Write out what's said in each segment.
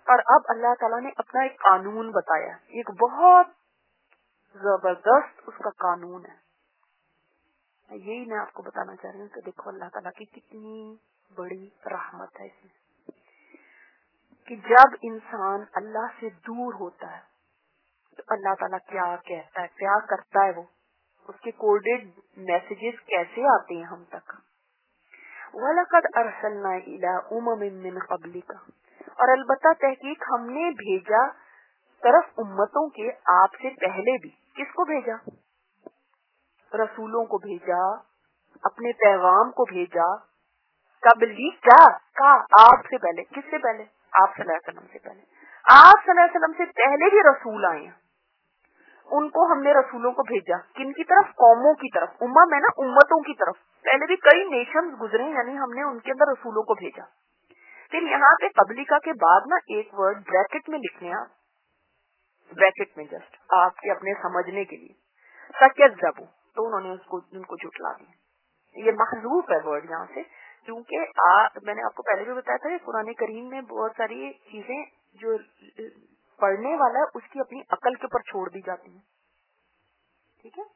اور اب اللہ تعالیٰ نے اپنا ایک قانون بتایا، ایک بہت زبردست اس کا قانون ہے. یہی میں آپ کو بتانا چاہ رہی ہوں کہ دیکھو اللہ تعالیٰ کی کتنی بڑی رحمت ہے اس میں، کہ جب انسان اللہ سے دور ہوتا ہے تو اللہ تعالیٰ کیا کہتا ہے، کیا کرتا ہے، وہ اس کے کوڈڈ میسیجز کیسے آتے ہیں ہم تک. وَلَقَدْ أَرْسَلْنَا إِلَىٰ أُمَمٍ مِّن قَبْلِكَ، اور البتہ تحقیق ہم نے بھیجا طرف امتوں کے آپ سے پہلے بھی. کس کو بھیجا؟ رسولوں کو بھیجا، اپنے پیغام کو بھیجا. قبلی کیا کا آپ سے پہلے. کس سے پہلے؟ آپ صلی اللہ علیہ وسلم سے پہلے. آپ صلی اللہ علیہ وسلم سے پہلے بھی رسول آئے ہیں، ان کو ہم نے رسولوں کو بھیجا. کن کی طرف؟ قوموں کی طرف. امم ہے نا، امتوں کی طرف. پہلے بھی کئی نیشنز گزرے، یعنی ہم نے ان کے اندر رسولوں کو بھیجا. پھر یہاں پہ قبلیکا کے بعد نا ایک ورڈ بریکٹ میں لکھنے، آپ بریکٹ میں جسٹ آپ کے اپنے سمجھنے کے لیے، فَكَذَّبُوا، تو انہوں نے ان کو جھٹلا دیا. یہ محذوف ہے ورڈ یہاں سے، کیونکہ میں نے آپ کو پہلے بھی بتایا تھا کہ قرآن کریم میں بہت ساری چیزیں جو پڑھنے والا ہے اس کی اپنی عقل کے اوپر چھوڑ دی جاتی ہیں. ٹھیک ہے،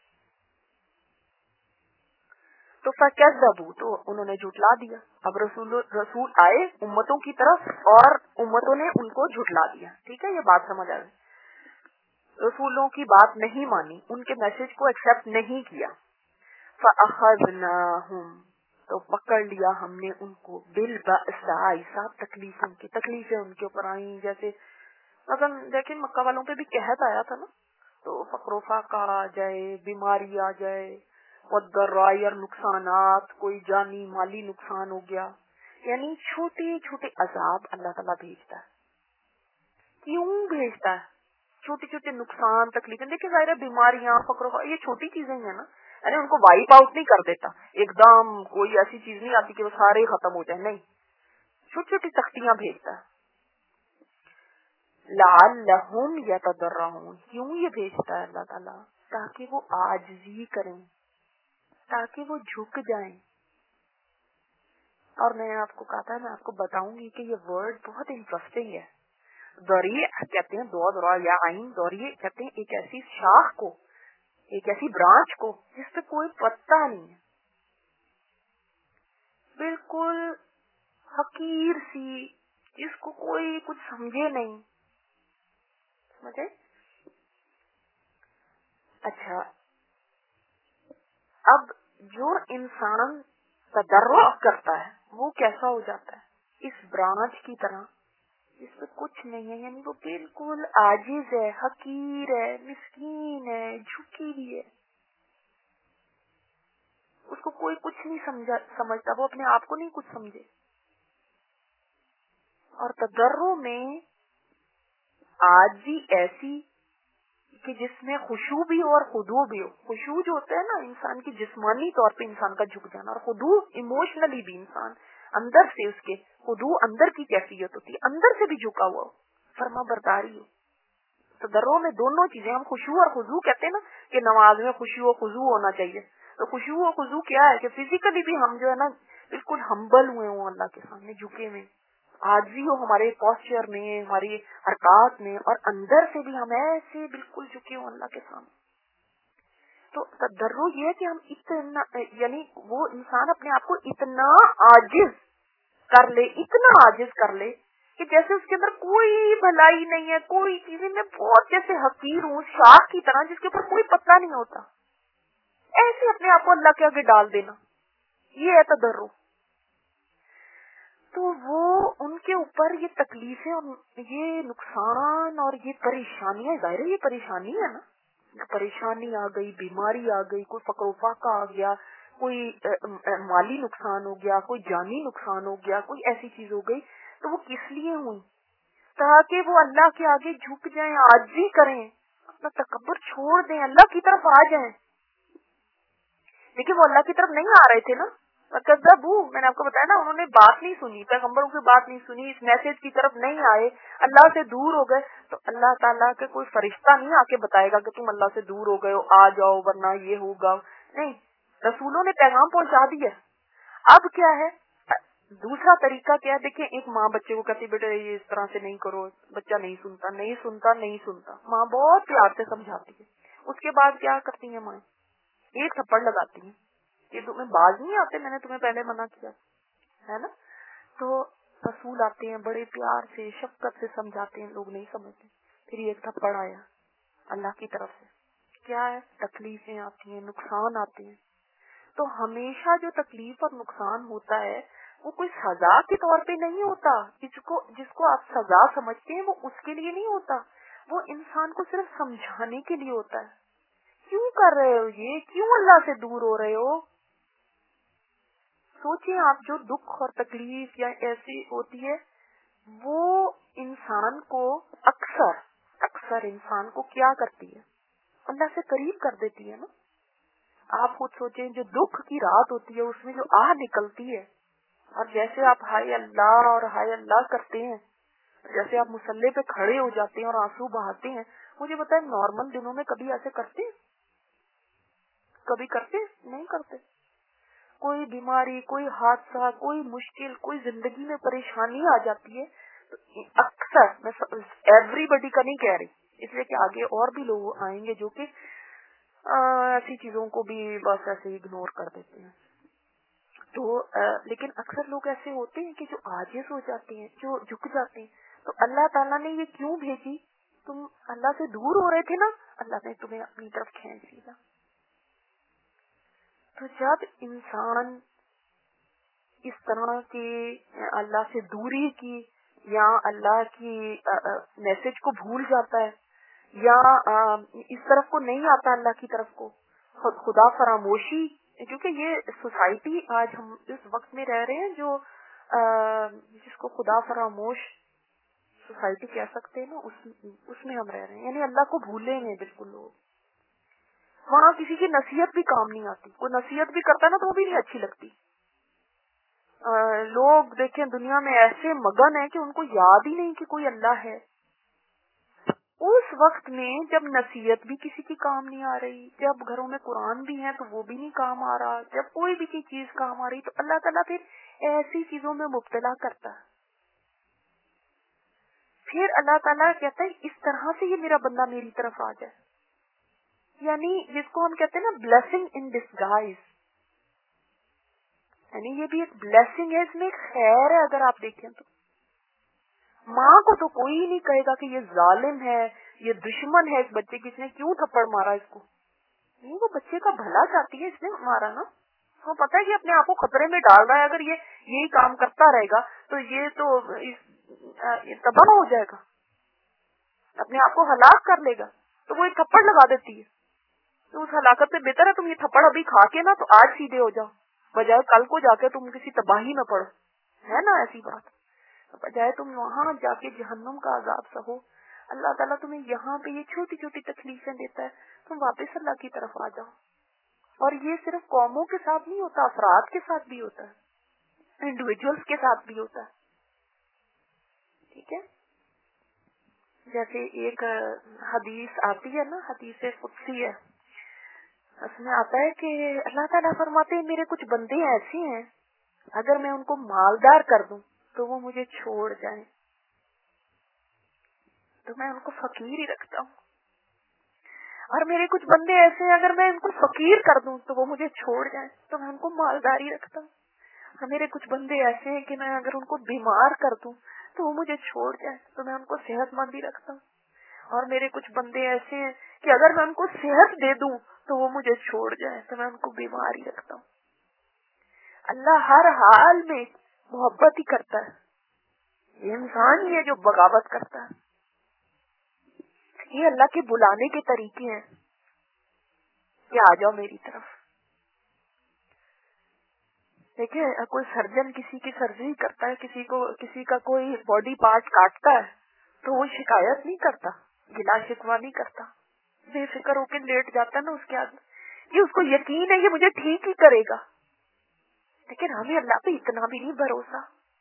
تو فَكَذَّبُوا، تو انہوں نے جھٹلا دیا. اب رسول آئے امتوں کی طرف اور امتوں نے ان کو جھٹلا دیا. ٹھیک ہے، یہ بات سمجھ آ گئی. رسولوں کی بات نہیں مانی، ان کے میسج کو ایکسپٹ نہیں کیا. فَأَخَذْنَاهُمْ، تو پکڑ لیا ہم نے ان کو، بِالْبَأْسَاءِ، ساتھ تکلیفیں ان کے اوپر آئیں. جیسے مثلا دیکھیں مکہ والوں پہ بھی قحط آیا تھا نا، تو فقر و فاقہ آ جائے، بیماری آ جائے، والضراء، اور نقصانات، کوئی جانی مالی نقصان ہو گیا. یعنی چھوٹے چھوٹے عذاب اللہ تعالیٰ بھیجتا ہے. کیوں بھیجتا ہے؟ چھوٹے چھوٹے نقصان، تکلیفیں. دیکھیں ظاہر ہے بیماریاں، فقر و فاقہ یہ چھوٹی چیزیں ہیں نا، یعنی ان کو وائپ آؤٹ نہیں کر دیتا ایک دم. کوئی ایسی چیز نہیں آتی کہ وہ سارے ختم ہو جائیں، نہیں، چھوٹی چھوٹی تختیاں بھیجتا ہے. لعلہم یتضرعون، کیوں یہ بھیجتا ہے اللہ تعالیٰ؟ تاکہ وہ عاجزی کریں، تاکہ وہ جھک جائیں. اور میں آپ کو کہا تھا، میں آپ کو بتاؤں گی کہ یہ ورڈ بہت انٹرسٹنگ ہے. ذریع کہتے ہیں، دو ذرا یا عین، ذریع کہتے ہیں ایک ایسی شاخ کو، ایک ایسی برانچ کو جس پہ کوئی پتا نہیں ہے، بالکل حقیر سی، جس کو کوئی کچھ سمجھے نہیں. سمجھے؟ اچھا، اب جو انسان تضرع کرتا ہے وہ کیسا ہو جاتا ہے؟ اس برانچ کی طرح جس پہ کچھ نہیں ہے، یعنی وہ بالکل عاجز ہے، حقیر ہے، مسکین ہے، جھکی ہوئی ہے. اس کو کوئی کچھ نہیں سمجھتا، وہ اپنے آپ کو نہیں کچھ سمجھے. اور تضرع میں عاجزی ایسی کہ جس میں خشوع بھی ہو اور خضوع بھی ہو. خشوع جو ہوتا ہے نا انسان کی جسمانی طور پہ انسان کا جھک جانا، اور خضوع ایموشنلی بھی انسان اندر سے، اس کے خضوع اندر کی کیفیت ہوتی ہے، اندر سے بھی جھکا ہوا ہو، فرما برداری ہو. تضرع میں دونوں چیزیں، ہم خشوع اور خضوع کہتے ہیں نا کہ نماز میں خشوع و خضوع ہونا چاہیے. تو خشوع و خضوع کیا ہے کہ فزیکلی بھی ہم جو ہے نا بالکل ہمبل ہوئے ہوں اللہ کے سامنے، جھکے ہوئے، عاجزی ہو ہمارے پوسچر میں، ہماری حرکات میں، اور اندر سے بھی ہم ایسے بالکل جھکے ہوں اللہ کے سامنے. تو تضرع یہ ہے کہ ہم اتنا، یعنی وہ انسان اپنے آپ کو اتنا عاجز کر لے، اتنا عاجز کر لے کہ جیسے اس کے اندر کوئی بھلائی نہیں ہے، کوئی چیزیں میں بہت جیسے حقیر ہوں، شاخ کی طرح جس کے اوپر کوئی پتا نہیں ہوتا، ایسے اپنے آپ کو اللہ کے آگے ڈال دینا، یہ ہے تضرع. تو وہ ان کے اوپر یہ تکلیفیں اور یہ نقصان اور یہ پریشانیاں، ظاہر ہے یہ پریشانی ہے نا، پریشانی آ گئی، بیماری آ گئی، کوئی فقر و فاقہ آ گیا، کوئی مالی نقصان ہو گیا، کوئی جانی نقصان ہو گیا، کوئی ایسی چیز ہو گئی، تو وہ کس لیے ہوئی؟ تاکہ وہ اللہ کے آگے جھک جائیں، عاجزی کریں، اپنا تکبر چھوڑ دیں، اللہ کی طرف آ جائیں. لیکن وہ اللہ کی طرف نہیں آ رہے تھے نا. میں نے آپ کو بتایا نا، انہوں نے بات نہیں سنی، پیغمبروں کی بات نہیں سنی، اس میسج کی طرف نہیں آئے، اللہ سے دور ہو گئے. تو اللہ تعالیٰ کے کوئی فرشتہ نہیں آ کے بتائے گا کہ تم اللہ سے دور ہو گئے ہو، آ جاؤ ورنہ یہ ہوگا. نہیں، رسولوں نے پیغام پہنچا دیا. اب کیا ہے، दूसरा तरीका क्या है, देखिए एक माँ बच्चे को कहती बेटे ये इस तरह से नहीं करो, बच्चा नहीं सुनता नहीं सुनता नहीं सुनता, माँ बहुत प्यार से समझाती है, उसके बाद क्या करती है माँ, एक थप्पड़ लगाती है, ये तुम्हें बाज नहीं आते, मैंने तुम्हें पहले मना किया है ना। तो रसूल आते हैं बड़े प्यार से शफकत से समझाते हैं, लोग नहीं समझते, फिर एक थप्पड़ आया अल्लाह की तरफ से, क्या है, तकलीफें आती हैं, नुकसान आते हैं। तो हमेशा जो तकलीफ और नुकसान होता है वो कोई सजा के तौर पे नहीं होता, जिसको आप सजा समझते हैं वो उसके लिए नहीं होता, वो इंसान को सिर्फ समझाने के लिए होता है। क्यों कर रहे हो ये, क्यों अल्लाह से दूर हो रहे हो। सोचिए आप, जो दुख और तकलीफ या ऐसी होती है वो इंसान को अक्सर इंसान को क्या करती है, अल्लाह से करीब कर देती है ना। आप खुद सोचें, जो दुख की रात होती है उसमें जो आह निकलती है, और जैसे आप हाय अल्लाह करते हैं, जैसे आप मुसल्ले पे खड़े हो जाते हैं और आंसू बहाते हैं, मुझे पता है नॉर्मल दिनों में कभी ऐसे करते हैं, कभी करते नहीं करते। कोई बीमारी, कोई हादसा, कोई मुश्किल, कोई जिंदगी में परेशानी आ जाती है तो अक्सर, मैं एवरीबडी का नहीं कह रही, इसलिए कि आगे और भी लोग आएंगे जो कि ऐसी चीजों को भी बस ऐसे इग्नोर कर देते हैं। तो लेकिन अक्सर लोग ऐसे होते हैं कि जो आजिज़ हो जाते हैं, जो झुक जाते हैं। तो अल्लाह ताला ने ये क्यों भेजी, तुम अल्लाह से दूर हो रहे थे ना, अल्लाह ने तुम्हें अपनी तरफ खींच लिया। तो जब इंसान इस तरह की अल्लाह से दूरी की या अल्लाह की मैसेज को भूल जाता है या इस तरफ को नहीं आता अल्लाह की तरफ को, खुदा फरामोशी, क्योंकि ये सोसाइटी आज हम इस वक्त में रह रहे हैं जो जिसको खुदा फरामोश सोसाइटी कह सकते हैं ना, उसमें हम रह रहे हैं, यानी अल्लाह को भूले हैं बिल्कुल लोग। वहाँ किसी की नसीहत भी काम नहीं आती, कोई नसीहत भी करता ना तो वो भी नहीं अच्छी लगती। लोग देखें दुनिया में ऐसे मगन है कि उनको याद ही नहीं कि कोई अल्लाह है। उस वक्त में जब नसीहत भी किसी की काम नहीं आ रही, जब घरों में कुरान भी है तो वो भी नहीं काम आ रहा, जब कोई भी चीज काम आ रही, तो अल्लाह ताला फिर ऐसी चीजों में मुब्तला करता है। फिर अल्लाह ताला कहता है इस तरह से ये मेरा बंदा मेरी तरफ आ जाए, यानी जिसको हम कहते हैं ना ब्लेसिंग इन डिस्गाइज, यानी ये भी एक ब्लेसिंग है, इसमें एक खैर है। अगर आप देखें तो माँ को तो कोई नहीं कहेगा कि ये जालिम है, ये दुश्मन है इस बच्चे की, इसने क्यों थप्पड़ मारा इसको, नहीं, वो बच्चे का भला चाहती है, इसने मारा ना, वो पता है कि अपने आप को खतरे में डाल रहा है, अगर ये यही काम करता रहेगा तो ये तो ये तबाह हो जाएगा, अपने आप को हलाक कर लेगा, तो वो एक थप्पड़ लगा देती है। तो उस हलाकत से बेहतर है तुम ये थप्पड़ अभी खा के ना तो आज सीधे हो जाओ, बजाय कल को जाके तुम किसी तबाही में पड़ो, है ना ऐसी बात। तो बजाय तुम वहां जाके जहन्नुम का अजाब सहो, अल्लाह ताला तुम्हें यहाँ पे ये छोटी छोटी तकलीफें देता है, तुम वापस अल्लाह की तरफ आ जाओ। और ये सिर्फ कौमों के साथ नहीं होता, अफराद के साथ भी होता है, इंडिविजुअल्स के साथ भी होता है। ठीक है, जैसे एक हदीस आती है ना, हदीस कुदसी है, उसमें आता है कि अल्लाह ताला फरमाते हैं मेरे कुछ बंदे ऐसे हैं, अगर मैं उनको मालदार कर दूं तो वो मुझे छोड़ जाएं, तो मैं उनको फकीर ही रखता हूँ। और मेरे कुछ बंदे ऐसे हैं, अगर मैं इनको फकीर कर दूं तो वो मुझे छोड़ जाएं, तो मैं उनको मालदारी रखता हूँ। और मेरे कुछ बंदे ऐसे हैं कि मैं अगर उनको बीमार कर दूं तो वो मुझे छोड़ जाए, तो मैं उनको सेहतमंद ही रखता हूँ। और मेरे कुछ बंदे ऐसे हैं कि अगर मैं उनको सेहत दे दूं तो वो मुझे छोड़ जाए, तो मैं उनको बीमार ही रखता हूँ। अल्लाह हर हाल में मोहब्बत ही करता है, ये इंसान ही है जो बगावत करता है। ये अल्लाह के बुलाने के तरीके हैं कि आ जाओ मेरी तरफ। देखिए, कोई सर्जन किसी की सर्जरी करता है, किसी का कोई बॉडी पार्ट काटता है, तो वो शिकायत नहीं करता, गिला शिकवा नहीं करता, बेफिक्र होकर लेट जाता है ना उसके आगे, ये उसको यकीन है कि मुझे ठीक ही करेगा। लेकिन हमें अल्लाह पे इतना भी नहीं भरोसा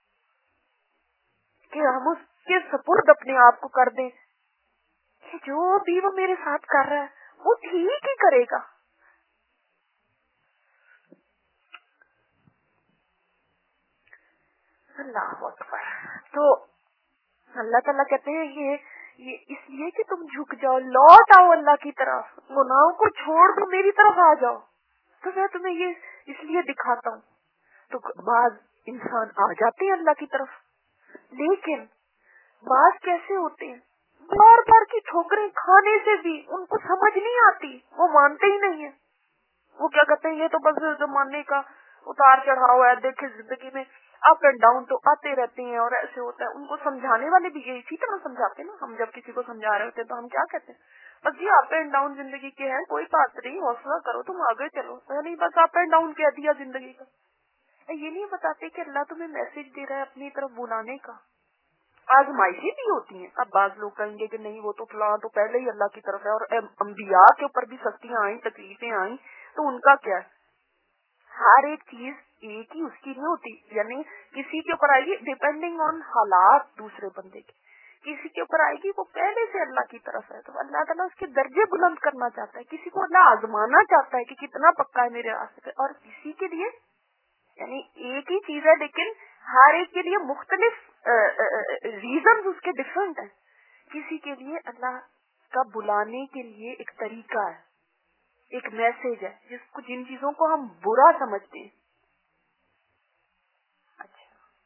कि हम उसके सपुर्द अपने आप को कर दें कि जो भी वो मेरे साथ कर रहा है वो ठीक ही करेगा। اللہ اکبر. تو اللہ تعالیٰ کہتے ہیں یہ اس لیے کہ تم جھک جاؤ, لوٹ آؤ اللہ کی طرف, گناہوں کو چھوڑ دو, میری طرف آ جاؤ, تو میں تمہیں یہ اس لیے دکھاتا ہوں. تو بعض انسان آ جاتے ہیں اللہ کی طرف, لیکن بعض کیسے ہوتے ہیں, بار بار کی ٹھوکریں کھانے سے بھی ان کو سمجھ نہیں آتی, وہ مانتے ہی نہیں ہیں. وہ کیا کہتے ہیں, یہ تو بس زمانے کا اتار چڑھاؤ ہے, دیکھے زندگی میں اپ اینڈ ڈاؤن تو آتے رہتے ہیں اور ایسے ہوتا ہے. ان کو سمجھانے والے بھی یہی اسی طرح سمجھاتے ہیں نا. ہم جب کسی کو سمجھا رہے ہوتے ہیں تو ہم کیا کہتے ہیں, بس یہ اپ اینڈ ڈاؤن زندگی کے ہیں, کوئی بات نہیں, حوصلہ کرو, تم آگے چلو. نہیں, بس اپ اینڈ ڈاؤن کہہ دیا زندگی کا. یہ نہیں بتاتے کہ اللہ تمہیں میسج دے رہا ہے اپنی طرف بلانے کا. آزمائشیں بھی ہوتی ہیں. اب بعض لوگ کہیں گے کہ نہیں, وہ تو فلاں تو پہلے ہی اللہ کی طرف ہے, اور انبیاء کے اوپر بھی سختیاں آئیں, تکلیفیں آئیں, تو ان کا کیا ہے. ہر ایک چیز ایک ہی اس کی نہیں ہوتی, یعنی کسی کے اوپر آئے گی ڈیپینڈنگ آن حالات دوسرے بندے کے, کسی کے اوپر آئے گی وہ پہلے سے اللہ کی طرف ہے, تو اللہ تعالیٰ اس کے درجے بلند کرنا چاہتا ہے. کسی کو اللہ آزمانا چاہتا ہے کہ کتنا پکا ہے میرے راستے پہ, اور کسی کے لیے یعنی ایک ہی چیز ہے لیکن ہر ایک کے لیے مختلف ریزنز اس کے ڈفرینٹ ہیں. کسی کے لیے اللہ کا بلانے کے لیے ایک طریقہ ہے, ایک میسج ہے, جن چیزوں کو ہم برا سمجھتے ہیں. اچھا,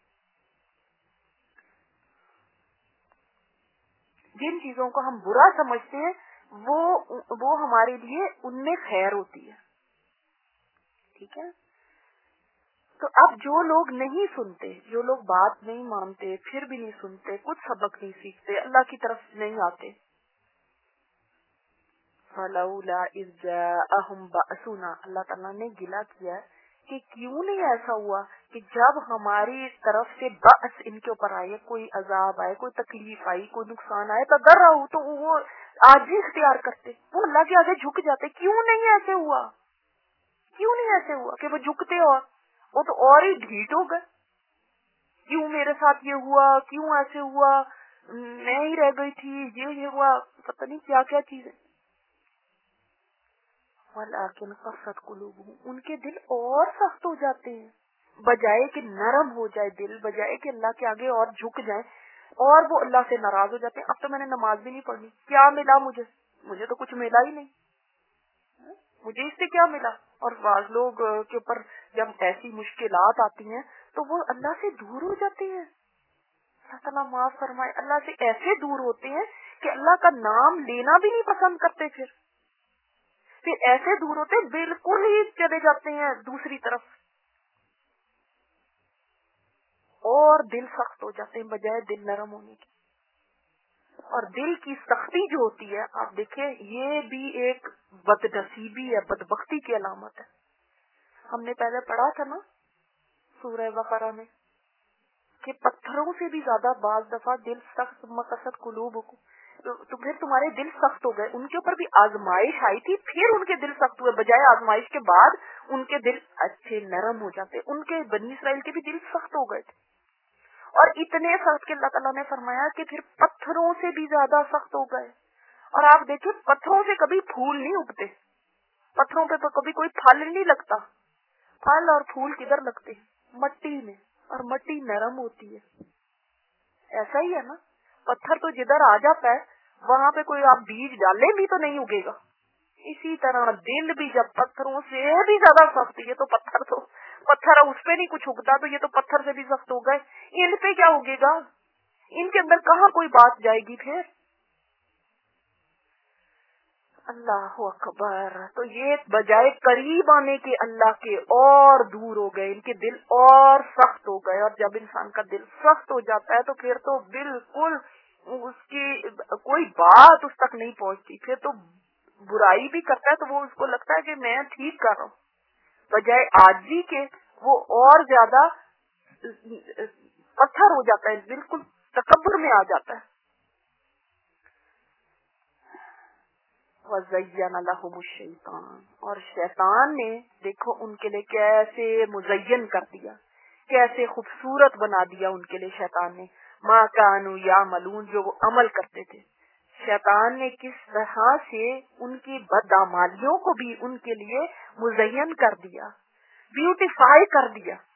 جن چیزوں کو ہم برا سمجھتے ہیں وہ ہمارے لیے ان میں خیر ہوتی ہے. ٹھیک ہے. تو اب جو لوگ نہیں سنتے, جو لوگ بات نہیں مانتے, پھر بھی نہیں سنتے, کچھ سبق نہیں سیکھتے, اللہ کی طرف نہیں آتے, فَلَوْلَا إِذْ جَاءَهُمْ بَأْسُنَا, اللہ تعالیٰ نے گلہ کیا کہ کیوں نہیں ایسا ہوا کہ جب ہماری طرف سے بأس ان کے اوپر آئے, کوئی عذاب آئے, کوئی تکلیف آئی, کوئی نقصان آئے, تضرعوا, تو وہ عاجزی اختیار کرتے, وہ اللہ کے آگے جھک جاتے. کیوں نہیں ایسے ہوا, کیوں نہیں ایسے ہوا کہ وہ جھکتے, اور وہ تو اور ہی ڈھیٹ ہو گئے. کیوں میرے ساتھ یہ ہوا, کیوں ایسے ہوا, میں ہی رہ گئی تھی, یہ ہوا, پتہ نہیں کیا کیا چیزیں. وَلَٰكِنْ قَسَتْ قُلُوبُهُمْ, ان کے دل اور سخت ہو جاتے ہیں, بجائے کہ نرم ہو جائے دل, بجائے کہ اللہ کے آگے اور جھک جائیں, اور وہ اللہ سے ناراض ہو جاتے ہیں. اب تو میں نے نماز بھی نہیں پڑھنی, کیا ملا مجھے تو کچھ ملا ہی نہیں, مجھے اس سے کیا ملا. اور بعض لوگ کے اوپر جب ایسی مشکلات آتی ہیں تو وہ اللہ سے دور ہو جاتے ہیں. اللہ تعالیٰ معاف فرمائے, اللہ سے ایسے دور ہوتے ہیں کہ اللہ کا نام لینا بھی نہیں پسند کرتے. پھر ایسے دور ہوتے ہیں بالکل ہی چلے جاتے ہیں دوسری طرف, اور دل سخت ہو جاتے ہیں بجائے دل نرم ہونے کی. اور دل کی سختی جو ہوتی ہے, آپ دیکھیں, یہ بھی ایک بد نصیبی ہے, بدبختی کی علامت ہے. ہم نے پہلے پڑھا تھا نا سورہ بقرہ میں کہ پتھروں سے بھی زیادہ بعض دفعہ دل سخت, مقصد قلوب کو, تو پھر تمہارے دل سخت ہو گئے. ان کے اوپر بھی آزمائش آئی تھی, پھر ان کے دل سخت ہوئے, بجائے آزمائش کے بعد ان کے دل اچھے نرم ہو جاتے. ان کے بنی اسرائیل کے بھی دل سخت ہو گئے تھے, اور اتنے سخت کہ اللہ تعالیٰ نے فرمایا کہ پھر پتھروں سے بھی زیادہ سخت ہو گئے. اور آپ دیکھیں, پتھروں سے کبھی پھول نہیں اگتے, پتھروں پہ تو کبھی کوئی پھل نہیں لگتا. پھل اور پھول کدھر لگتے ہیں, مٹی میں, اور مٹی نرم ہوتی ہے. ایسا ہی ہے نا, پتھر تو جدھر آ جاتا ہے وہاں پہ کوئی آپ بیج ڈالیں بھی تو نہیں اگے گا. اسی طرح دل بھی جب پتھروں سے بھی زیادہ سخت, یہ تو پتھر اس پہ نہیں کچھ اگتا, تو یہ تو پتھر سے بھی سخت ہو گئے, ان پہ کیا اگے گا, ان کے اندر کہاں کوئی بات جائے گی پھر. اللہ اکبر. تو یہ بجائے قریب آنے کے اللہ کے اور دور ہو گئے, ان کے دل اور سخت ہو گئے. اور جب انسان کا دل سخت ہو جاتا ہے تو پھر تو بالکل اس کی کوئی بات اس تک نہیں پہنچتی, پھر تو برائی بھی کرتا ہے تو وہ اس کو لگتا ہے کہ میں ٹھیک کر رہا ہوں, بجائے عاجزی کے وہ اور زیادہ پتھر ہو جاتا ہے, بالکل تکبر میں آ جاتا ہے. وَزَيَّنَ لَهُمُ الشَّيْطَانُ, اور شیطان نے دیکھو ان کے لیے کیسے مزین کر دیا, کیسے خوبصورت بنا دیا ان کے لیے شیطان نے. مَا كَانُوا يَعْمَلُونَ, جو وہ عمل کرتے تھے. شیطان نے کس طرح سے ان کی بدعمالیوں کو بھی ان کے لیے مزین کر دیا, بیوٹیفائی کر دیا.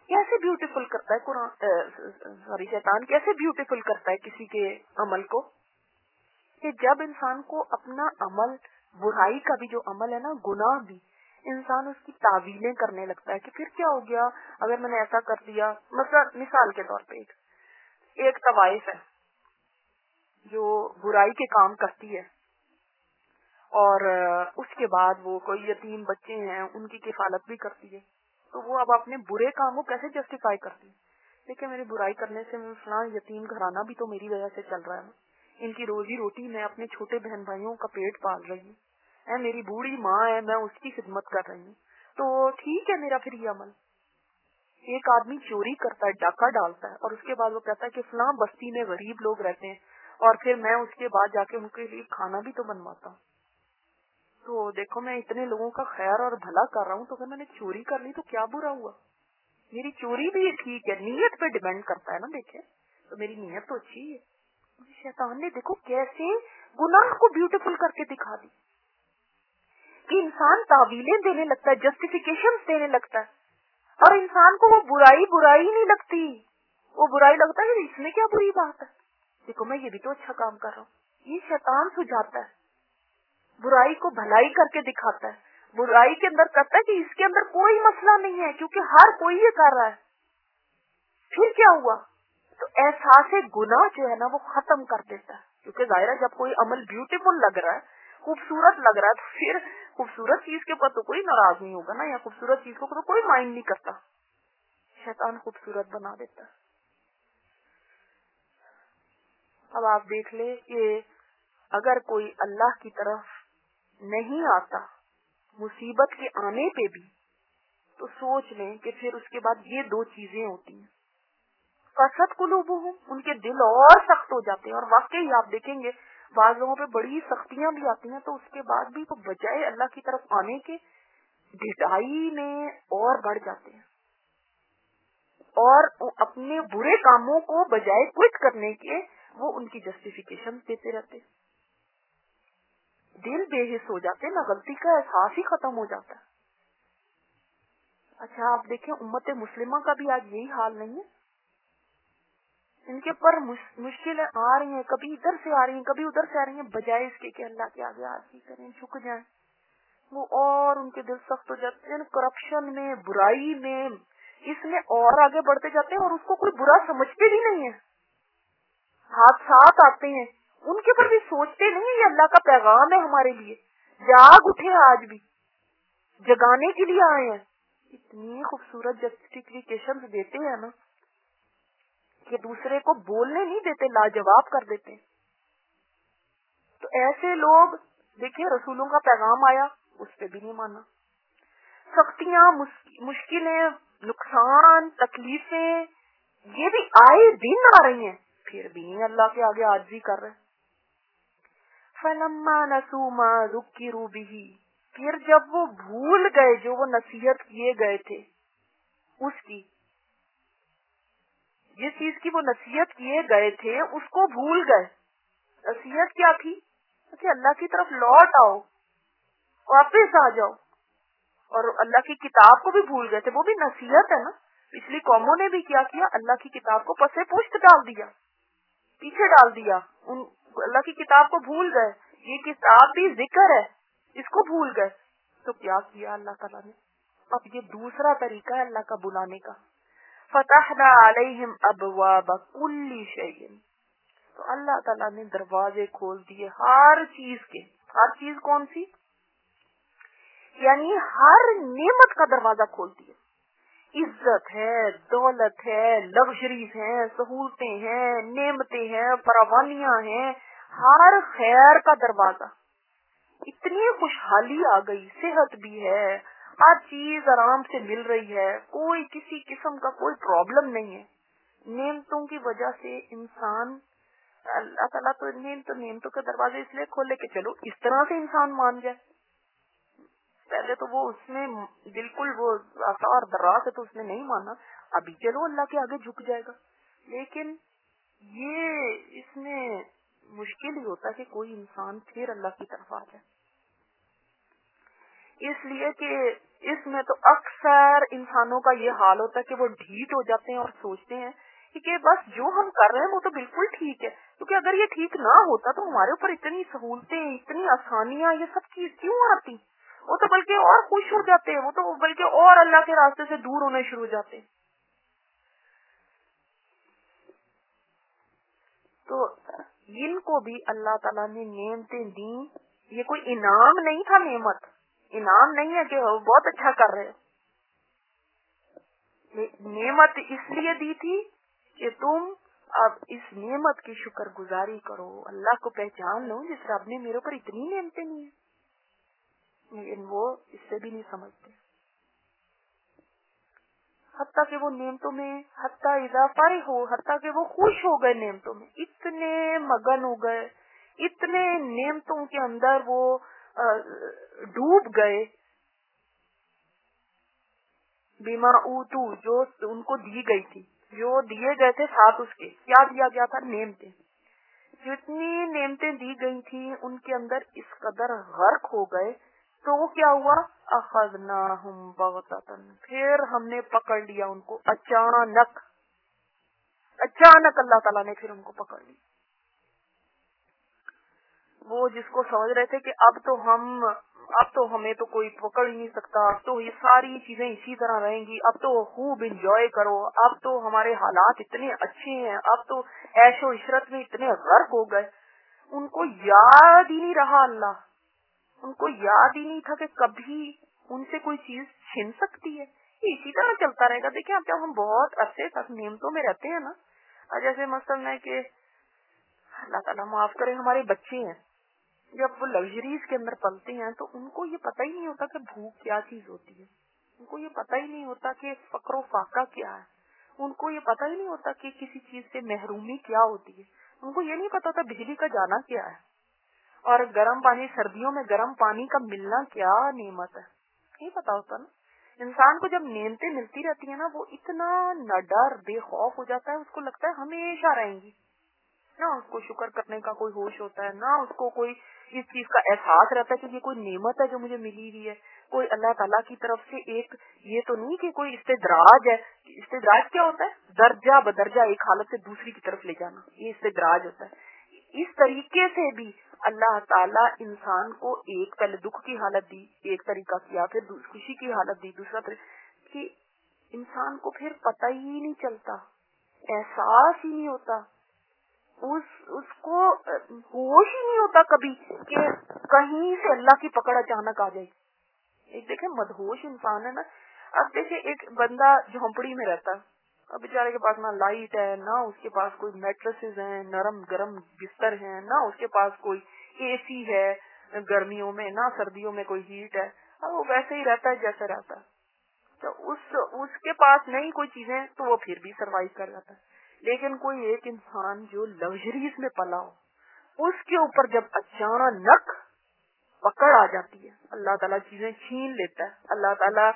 कैसे ब्यूटीफुल करता है कुरान शैतान कैसे ब्यूटीफुल करता है किसी के अमल को, कि जब इंसान को अपना अमल, बुराई का भी जो अमल है ना, गुनाह भी, इंसान उसकी तावीलें करने लगता है कि फिर क्या हो गया अगर मैंने ऐसा कर दिया। मतलब मिसाल के तौर पे एक तवाइफ है जो बुराई के काम करती है और उसके बाद वो कोई यतीम बच्चे हैं उनकी किफालत भी करती है, तो वो अब अपने बुरे काम को कैसे जस्टिफाई करती है, देखिए मेरी बुराई करने से फलां यतीम घराना भी तो मेरी वजह से चल रहा है, इनकी रोजी रोटी मैं अपने छोटे बहन भाइयों का पेट पाल रही हूँ, मेरी बूढ़ी माँ है मैं उसकी खिदमत कर रही हूँ, तो ठीक है मेरा फिर ये अमल। एक आदमी चोरी करता है, डाका डालता है और उसके बाद वो कहता है कि फलां बस्ती में गरीब लोग रहते हैं और फिर मैं उसके बाद जाके उनके लिए खाना भी तो बनवाता हूँ, तो देखो मैं इतने लोगों का खैर और भला कर रहा हूँ, तो अगर मैंने चोरी कर ली तो क्या बुरा हुआ, मेरी चोरी भी ठीक है, नीयत पे डिपेंड करता है ना, देखे तो मेरी नीयत तो अच्छी है। शैतान ने देखो कैसे गुनाह को ब्यूटीफुल करके दिखा दी कि इंसान तावीलें देने लगता है, जस्टिफिकेशन देने लगता है, और इंसान को वो बुराई नहीं लगती, वो बुराई लगता है कि इसमें क्या बुरी बात है, देखो मैं ये भी तो अच्छा काम कर रहा हूँ। ये शैतान सुझाता है, बुराई को भलाई करके दिखाता है, बुराई के अंदर करता है कि इसके अंदर कोई मसला नहीं है क्योंकि हर कोई ये कर रहा है। फिर क्या हुआ, तो एहसास गुनाह जो है ना वो खत्म कर देता है, क्योंकि जाहिर है जब कोई अमल ब्यूटीफुल लग रहा है, खूबसूरत लग रहा है, तो फिर खूबसूरत चीज के ऊपर तो कोई नाराज नहीं होगा ना, या खूबसूरत चीज को तो कोई माइंड नहीं करता, शैतान खूबसूरत बना देता है। अब आप देख ले कि अगर कोई अल्लाह की तरफ नहीं आता मुसीबत के आने पे भी, तो सोच लें कि फिर उसके बाद ये दो चीजें होती हैं, कसरत कुलूबुहुम, उनके दिल और सख्त हो जाते हैं, और वाकई आप देखेंगे बाज लोगों पे बड़ी सख्तियां भी आती हैं, तो उसके बाद भी वो बजाय अल्लाह की तरफ आने के ढिठाई में और बढ़ जाते हैं और अपने बुरे कामों को बजाय क्विट करने के वो उनकी जस्टिफिकेशन देते रहते हैं, दिल बेहिस हो जाते हैं ना, गलती का एहसास ही खत्म हो जाता है। अच्छा आप देखें उम्मत मुस्लिमा का भी आज यही हाल नहीं है, इनके पर मुश्किलें आ रही हैं, कभी इधर से आ रही हैं कभी उधर से आ रही हैं, बजाय इसके कि अल्लाह के आगे आरज़ी करें, झुक जाएं, वो और उनके दिल सख्त हो जाते हैं, करप्शन में, बुराई में, इसमें और आगे बढ़ते जाते हैं और उसको कोई बुरा समझते भी नहीं है। हादसात आते हैं उनके पर भी सोचते नहीं, ये अल्लाह का पैगाम है हमारे लिए, जाग उठे, आज भी जगाने के लिए आए हैं। इतनी खूबसूरत जस्टिफिकेशन देते हैं ना कि दूसरे को बोलने नहीं देते, लाजवाब कर देते। तो ऐसे लोग देखिए, रसूलों का पैगाम आया उस पे भी नहीं माना, सख्तियां, मुश्किलें, नुकसान, तकलीफें ये भी आए दिन आ रही हैं, फिर भी नहीं अल्लाह के आगे आजिज़ी कर रहे। फलम्मा नसू मा ज़ुक्किरू बिही, फिर जब वो भूल गए जो वो नसीहत किए गए थे उसकी, जिस चीज की वो नसीहत किए गए थे उसको भूल गए। नसीहत क्या थी कि अल्लाह की तरफ लौट आओ, वापस आ जाओ, और अल्लाह की किताब को भी भूल गए थे, वो भी नसीहत है ना। पिछली कौमों ने भी क्या किया, अल्लाह की किताब को पसे पुश्त डाल दिया, पीछे डाल दिया, उन अल्लाह की किताब को भूल गए, ये किताब भी जिक्र है इसको भूल गए। तो क्या किया अल्लाह ताला ने, अब ये दूसरा तरीका है अल्लाह का बुलाने का, फतहना अलैहिम अबवाब कुल्ली शैइन, तो अल्लाह ताला ने दरवाजे खोल दिए हर चीज के। हर चीज कौन सी, यानी हर नेमत का दरवाजा खोल दिया, इज्जत है, दौलत है, लग्जरीज हैं, सहूलतें हैं, नेमतें हैं, फरावानियां हैं, हर खैर का दरवाजा, इतनी खुशहाली आ गई, सेहत भी है, हर चीज आराम से मिल रही है, कोई किसी किस्म का कोई प्रॉब्लम नहीं है। नेमतों की वजह से इंसान, अल्लाह ताला तो नेमतों के दरवाजे इसलिए खोले कि चलो इस तरह से इंसान मान जाए। पहले तो वो उसमें बिल्कुल वो आसार दर्रा से तो उसने नहीं माना, अभी चलो अल्लाह के आगे झुक जाएगा, लेकिन ये इसमें मुश्किल ही होता है कि कोई इंसान फिर अल्लाह की तरफ आ जाए। اس لیے کہ اس میں تو اکثر انسانوں کا یہ حال ہوتا ہے کہ وہ ڈھیٹ ہو جاتے ہیں اور سوچتے ہیں کہ بس جو ہم کر رہے ہیں وہ تو بالکل ٹھیک ہے، کیونکہ اگر یہ ٹھیک نہ ہوتا تو ہمارے اوپر اتنی سہولتیں، اتنی آسانیاں، یہ سب چیز کیوں آتی؟ وہ تو بلکہ اور خوش ہو جاتے ہیں، وہ تو بلکہ اور اللہ کے راستے سے دور ہونے شروع ہو جاتے ہیں۔ تو ان کو بھی اللہ تعالیٰ نے نعمتیں دی، یہ کوئی انعام نہیں تھا، نعمت انعام نہیں ہے کہ بہت اچھا کر رہے ہو، نعمت اس لیے دی تھی کہ تم اب اس نعمت کی شکر گزاری کرو، اللہ کو پہچان لو جس رب نے میرے اوپر اتنی نعمتیں دی ہیں، لیکن وہ اس سے بھی نہیں سمجھتے، حتیٰ کہ وہ نعمتوں میں حتیٰ اضافہ ہو، حتیٰ کہ وہ خوش ہو گئے نعمتوں میں، اتنے مگن ہو گئے، اتنے نعمتوں کے اندر وہ ڈوب گئے، بیما اوتو جو ان کو دی گئی تھی، جو دیے گئے تھے ساتھ اس کے کیا دیا گیا تھا؟ نعمتیں، جتنی نعمتیں دی گئی تھی ان کے اندر اس قدر غرق ہو گئے، تو وہ کیا ہوا؟ اخذناہم بغتۃ، پھر ہم نے پکڑ لیا ان کو اچانک اللہ تعالیٰ نے پھر ان کو پکڑ لیا۔ وہ جس کو سمجھ رہے تھے کہ اب تو ہمیں تو کوئی پکڑ ہی نہیں سکتا، اب تو یہ ساری چیزیں اسی طرح رہیں گی، اب تو خوب انجوائے کرو، اب تو ہمارے حالات اتنے اچھے ہیں، اب تو عیش و عشرت میں اتنے غرق ہو گئے، ان کو یاد ہی نہیں رہا اللہ، ان کو یاد ہی نہیں تھا کہ کبھی ان سے کوئی چیز چھن سکتی ہے۔ یہ اسی طرح چلتا رہے گا۔ دیکھیں اب جب ہم بہت عرصے تک نعمتوں میں رہتے ہیں نا، جیسے مثلا ہے کہ اللہ تعالیٰ معاف کرے ہمارے بچے ہیں، جب وہ لگژریز کے اندر پلتے ہیں تو ان کو یہ پتہ ہی نہیں ہوتا کہ بھوک کیا چیز ہوتی ہے، ان کو یہ پتہ ہی نہیں ہوتا کہ فقر و فاقہ کیا ہے، ان کو یہ پتہ ہی نہیں ہوتا کہ کسی چیز سے محرومی کیا ہوتی ہے، ان کو یہ نہیں پتا ہوتا بجلی کا جانا کیا ہے، اور گرم پانی، سردیوں میں گرم پانی کا ملنا کیا نعمت ہے، نہیں پتا ہوتا نا۔ انسان کو جب نعمتیں ملتی رہتی ہیں نا، وہ اتنا نہ ڈر بے خوف ہو جاتا ہے، اس کو لگتا ہے ہمیشہ رہیں گی، نہ اس کو شکر کرنے کا کوئی ہوش ہوتا ہے، نہ اس کو کوئی اس چیز کا احساس رہتا ہے کہ یہ کوئی نعمت ہے جو مجھے ملی ہوئی ہے، کوئی اللہ تعالیٰ کی طرف سے ایک، یہ تو نہیں کہ کوئی استدراج ہے۔ استدراج کیا ہوتا ہے؟ درجہ بدرجہ ایک حالت سے دوسری کی طرف لے جانا، یہ استدراج ہوتا ہے۔ اس طریقے سے بھی اللہ تعالیٰ انسان کو ایک پہلے دکھ کی حالت دی، ایک طریقہ کیا، پھر خوشی کی حالت دی، دوسرا طریقہ، کہ انسان کو پھر پتہ ہی نہیں چلتا، احساس ہی نہیں ہوتا، اس کو ہوش ہی نہیں ہوتا کبھی کہ کہیں سے اللہ کی پکڑ اچانک آ جائے۔ ایک دیکھیں مدہوش انسان ہے نا، اب دیکھیں ایک بندہ جھونپڑی میں رہتا ہے، اب بیچارے کے پاس نہ لائٹ ہے، نہ اس کے پاس کوئی میٹریسز ہیں، نرم گرم بستر ہیں، نہ اس کے پاس کوئی اے سی ہے گرمیوں میں، نہ سردیوں میں کوئی ہیٹ ہے، اب وہ ویسے ہی رہتا ہے جیسے رہتا ہے۔ تو اس کے پاس نہیں کوئی چیزیں تو وہ پھر بھی سروائیو کر جاتا ہے، لیکن کوئی ایک انسان جو لگژریز میں پلا ہو، اس کے اوپر جب اچانک پکڑ آ جاتی ہے، اللہ تعالیٰ چیزیں چھین لیتا ہے، اللہ تعالیٰ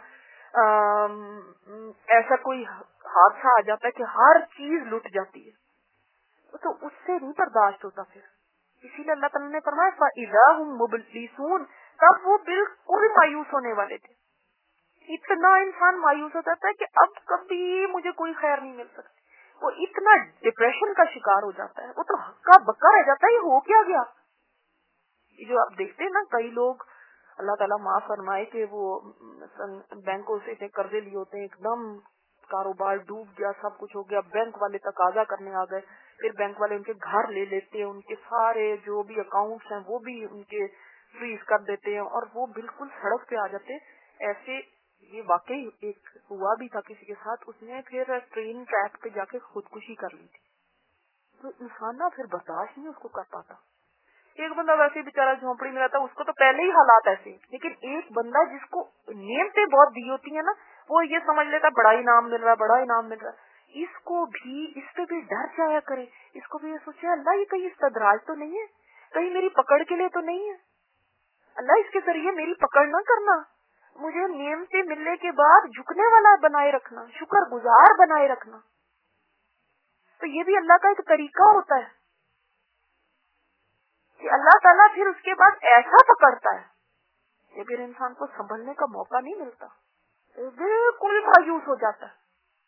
ایسا کوئی حادثہ آ جاتا ہے کہ ہر چیز لٹ جاتی ہے، تو اس سے نہیں برداشت ہوتا پھر، اسی لیے اللہ تعالیٰ نے فرمایا فَإِذَا هُمْ مُبْلِسُونَ، تب وہ بالکل مایوس ہونے والے تھے۔ اتنا انسان مایوس ہو جاتا ہے کہ اب کبھی مجھے کوئی خیر نہیں مل سکتی، وہ اتنا ڈپریشن کا شکار ہو جاتا ہے، وہ تو ہکا بکا رہ جاتا ہے، یہ ہو کیا گیا۔ یہ جو آپ دیکھتے ہیں نا کئی لوگ، اللہ تعالیٰ معاف فرمائے، کہ وہ بینکوں سے اتنے قرضے لیے ہوتے ہیں، ایک دم کاروبار ڈوب گیا، سب کچھ ہو گیا، بینک والے تقاضا کرنے آ گئے، پھر بینک والے ان کے گھر لے لیتے ہیں، ان کے سارے جو بھی اکاؤنٹس ہیں وہ بھی ان کے فریز کر دیتے ہیں، اور وہ بالکل سڑک پہ آ جاتے ہیں۔ ایسے یہ واقعی ایک ہوا بھی تھا کسی کے ساتھ، اس نے پھر ٹرین ٹریک پہ جا کے خودکشی کر لی تھی۔ تو انسان نا پھر برداشت نہیں اس کو کر پاتا۔ ایک بندہ ویسے بےچارا جھونپڑی میں رہتا ہے، اس کو تو پہلے ہی حالات ایسے، لیکن ایک بندہ جس کو نعمتیں بہت دی ہوتی ہیں نا، وہ یہ سمجھ لیتا بڑا انعام مل رہا ہے، بڑا انعام مل رہا ہے، اس کو بھی اس پہ بھی ڈر جایا کرے، اس کو بھی یہ سوچے اللہ یہ کہیں استدراج تو نہیں ہے، کہیں میری پکڑ کے لیے تو نہیں ہے، اللہ اس کے ذریعے میری پکڑ نہ کرنا، مجھے نعمتیں ملنے کے بعد جھکنے والا بنائے رکھنا، شکر گزار بنائے رکھنا۔ تو یہ بھی اللہ کا ایک طریقہ ہوتا ہے کہ اللہ تعالیٰ پھر اس کے بعد ایسا پکڑتا ہے ये फिर इंसान को संभलने का मौका नहीं मिलता, बिल्कुल मायूस हो जाता है।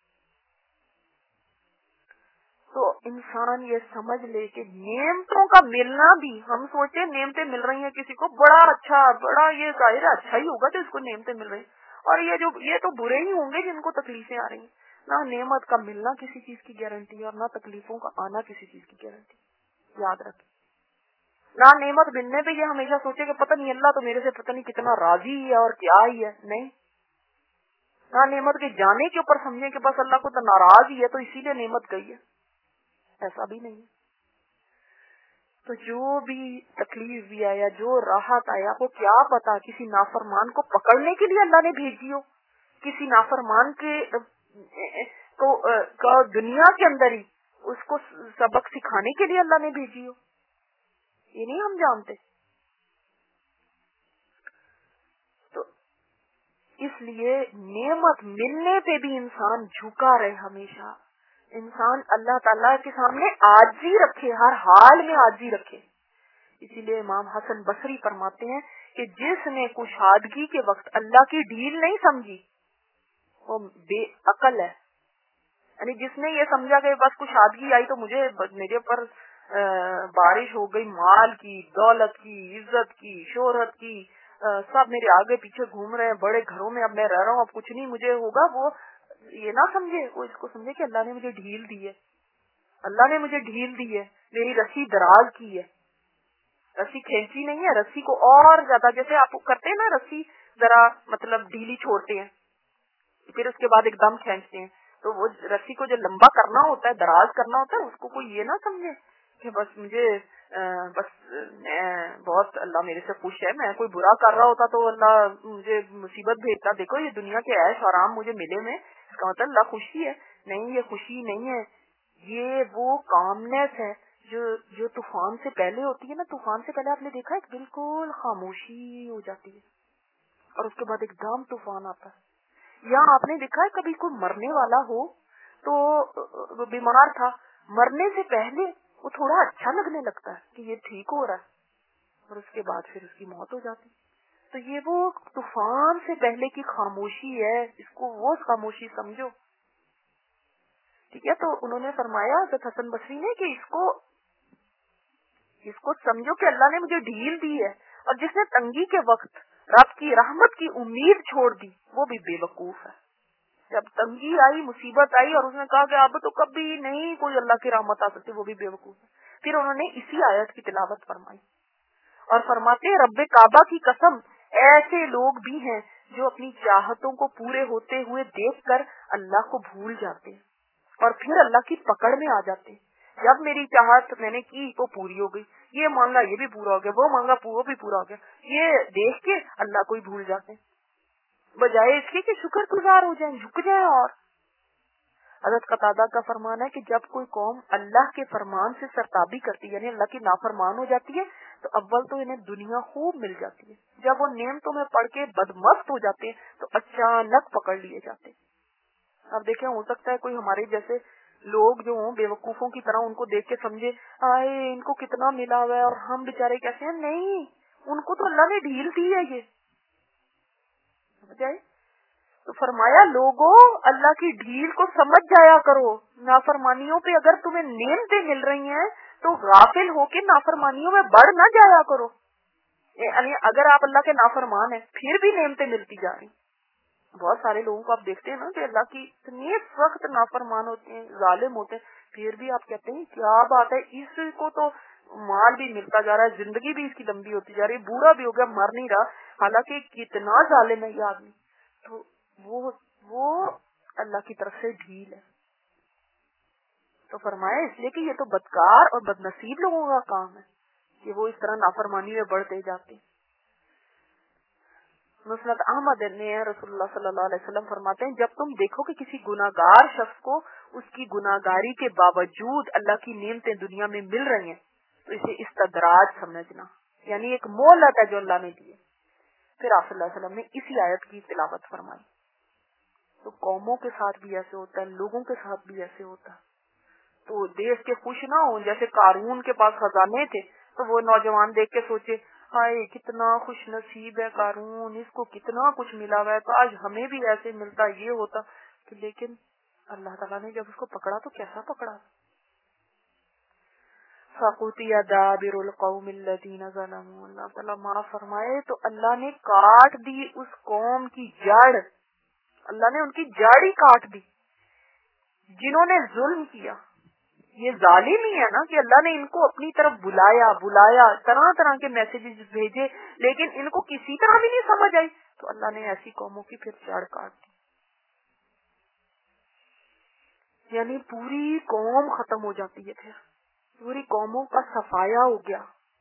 तो इंसान ये समझ ले कि नेमतों का मिलना भी, हम सोचे नेमतें मिल रही हैं किसी को, बड़ा अच्छा, बड़ा ये जाहिर अच्छा ही होगा तो इसको नेमतें मिल रही, और ये तो बुरे ही होंगे जिनको तकलीफें आ रही हैं। ना नेमत का मिलना किसी चीज की गारंटी है और ना तकलीफों का आना किसी चीज की गारंटी, याद रखें। ना नेमत मिलने पे ये हमेशा सोचे कि पता नहीं अल्लाह तो मेरे से पता नहीं कितना राजी है और क्या ही है, नहीं। ना नेमत के जाने के ऊपर समझे कि बस अल्लाह को तो नाराज ही है तो इसीलिए नेमत गई है, ऐसा भी नहीं है। तो जो भी तकलीफ भी आया, जो राहत आया, आपको क्या पता किसी नाफरमान को पकड़ने के लिए अल्लाह ने भेजी हो, किसी नाफरमान के को दुनिया के अंदर ही उसको सबक सिखाने के लिए अल्लाह ने भेजी हो, ये नहीं हम जानते। तो इसलिए नेमत मिलने पे भी इंसान झुका रहे, हमेशा इंसान अल्लाह ताला के सामने आजी रखे, हर हाल में आजी रखे। इसीलिए इमाम हसन बसरी फरमाते हैं कि जिसने कुशादगी के वक्त अल्लाह की ढील नहीं समझी वो बेअकल है। यानी जिसने ये समझा कि बस कुशादगी आई तो मेरे पर बारिश हो गई, माल की, दौलत की, इज्जत की, शोहरत की, सब मेरे आगे पीछे घूम रहे हैं, बड़े घरों में अब मैं रह रहा हूँ, अब कुछ नहीं मुझे होगा, वो ये ना समझे, वो इसको समझे कि अल्लाह ने मुझे ढील दी है, अल्लाह ने मुझे ढील दी है, मेरी रस्सी दराज की है, रस्सी खींची नहीं है, रस्सी को और ज्यादा, जैसे आप करते हैं ना, रस्सी जरा मतलब ढीली छोड़ते हैं फिर उसके बाद एकदम खींचते हैं, तो वो रस्सी को जो लंबा करना होता है, दराज करना होता है, उसको कोई ये ना समझे कि बस मुझे बस मैं बहुत, अल्लाह मेरे से खुश है, मैं कोई बुरा कर रहा होता तो अल्लाह मुझे मुसीबत भेजता, देखो ये दुनिया के ऐश आराम मुझे मिले में, इसका मतलब अल्लाह खुशी है। नहीं, ये खुशी नहीं है, ये वो कामनेस है जो तूफान से पहले होती है ना। तूफान से पहले आपने देखा है बिल्कुल खामोशी हो जाती है और उसके बाद एकदम तूफान आता है। या आपने देखा है कभी कोई मरने वाला हो तो बीमार था, मरने से पहले वो थोड़ा अच्छा लगने लगता है कि ये ठीक हो रहा है, और उसके बाद फिर उसकी मौत हो जाती। तो ये वो तूफान से पहले की खामोशी है, इसको वो खामोशी समझो, ठीक है। तो उन्होंने फरमाया हसन बसरी ने कि इसको समझो कि अल्लाह ने मुझे ढील दी है, और जिसने तंगी के वक्त रब की रहमत की उम्मीद छोड़ दी वो भी बेवकूफ है। जब तंगी आई, मुसीबत आई और उसने कहा कि अब तो कभी नहीं कोई अल्लाह की रहमत आ सकती, वो भी बेवकूफ है। फिर उन्होंने इसी आयत की तिलावत फरमाई और फरमाते हैं, रब्बे काबा की कसम, ऐसे लोग भी हैं जो अपनी चाहतों को पूरे होते हुए देखकर अल्लाह को भूल जाते हैं और फिर अल्लाह की पकड़ में आ जाते हैं। जब मेरी चाहत मैंने की वो पूरी हो गई, ये मांगा ये भी पूरा हो गया, वो मांगा वो भी पूरा हो गया, ये देख के अल्लाह को ही भूल जाते हैं, बजाय इसके कि शुक्रगुजार हो जाएं, झुक जाएं। और हज़रत कतादा का फरमान है कि जब कोई कौम अल्लाह के फरमान से सरताबी करती है, यानी अल्लाह की नाफरमान हो जाती है, तो अव्वल तो इन्हें दुनिया खूब मिल जाती है, जब वो नेमतों में पड़ के बदमस्त हो जाते हैं तो अचानक पकड़ लिए जाते हैं। अब देखें, हो सकता है कोई हमारे जैसे लोग जो हों बेवकूफों की तरह उनको देख के समझे आए इनको कितना मिला हुआ है और हम बेचारे कैसे हैं। नहीं, उनको तो अल्लाह ने ढील दी है, ये समझ आए। तो फरमाया, लोगों अल्लाह की ढील को समझ जाया करो, नाफरमानियों पे अगर तुम्हें नेमतें मिल रही हैं तो गाफिल होके नाफरमानियों में बढ़ ना जाया करो। यानी अगर आप अल्लाह के नाफरमान हैं फिर भी नेमतें मिलती जा रही। बहुत सारे लोगों को आप देखते हैं ना कि अल्लाह की इतने सख्त नाफरमान होते हैं, जालिम होते हैं, फिर भी आप कहते हैं क्या बात है, इसको तो माल भी मिलता जा रहा है, जिंदगी भी इसकी लंबी होती जा रही है, बूढ़ा भी हो गया, मर नहीं रहा, हालांकि कितना जालिम है ये आदमी। तो वो अल्लाह की तरफ से ढील है। तो फरमाया इसलिए कि ये तो बदकार और बदनसीब लोगों का काम है कि वो इस तरह नाफरमानी में बढ़ते जाते। मुस्नद अहमद ने रसूलुल्लाह सल्लल्लाहु अलैहि वसल्लम फरमाते हैं, जब तुम देखो कि किसी गुनाहगार शख्स को उसकी गुनाहगारी के बावजूद अल्लाह की नेमतें दुनिया में मिल रही हैं तो इसे इस्तदराज समझना, यानी एक मोहलत है जो अल्लाह ने दी है। फिर आप सल्लल्लाहु अलैहि वसल्लम ने इसी आयत की तिलावत फरमाई। तो कौमों के साथ भी ऐसे होता है, लोगों के साथ भी ऐसे होता है। तो देश के खुश ना हो, जैसे कारून के पास खजाने थे तो वो नौजवान देख के सोचे ہائے کتنا خوش نصیب ہے قارون، اس کو کتنا کچھ ملا ہوا ہے، کاش ہمیں بھی ایسے ملتا، یہ ہوتا. لیکن اللہ تعالیٰ نے جب اس کو پکڑا تو کیسا پکڑا. فَقُطِعَ دَابِرُ الْقَوْمِ الَّذِينَ ظَلَمُوا، اللہ تعالیٰ معاف فرمائے، تو اللہ نے کاٹ دی اس قوم کی جڑ، اللہ نے ان کی جڑ ہی کاٹ دی جنہوں نے ظلم کیا. یہ ظالم ہی ہے نا کہ اللہ نے ان کو اپنی طرف بلایا طرح طرح کے میسیجز بھیجے، لیکن ان کو کسی طرح بھی نہیں سمجھ آئی، تو اللہ نے ایسی قوموں کی پھر جڑ کاٹ دی. یعنی پوری قوم ختم ہو جاتی ہے، پھر پوری قوموں کا صفایا ہو گیا.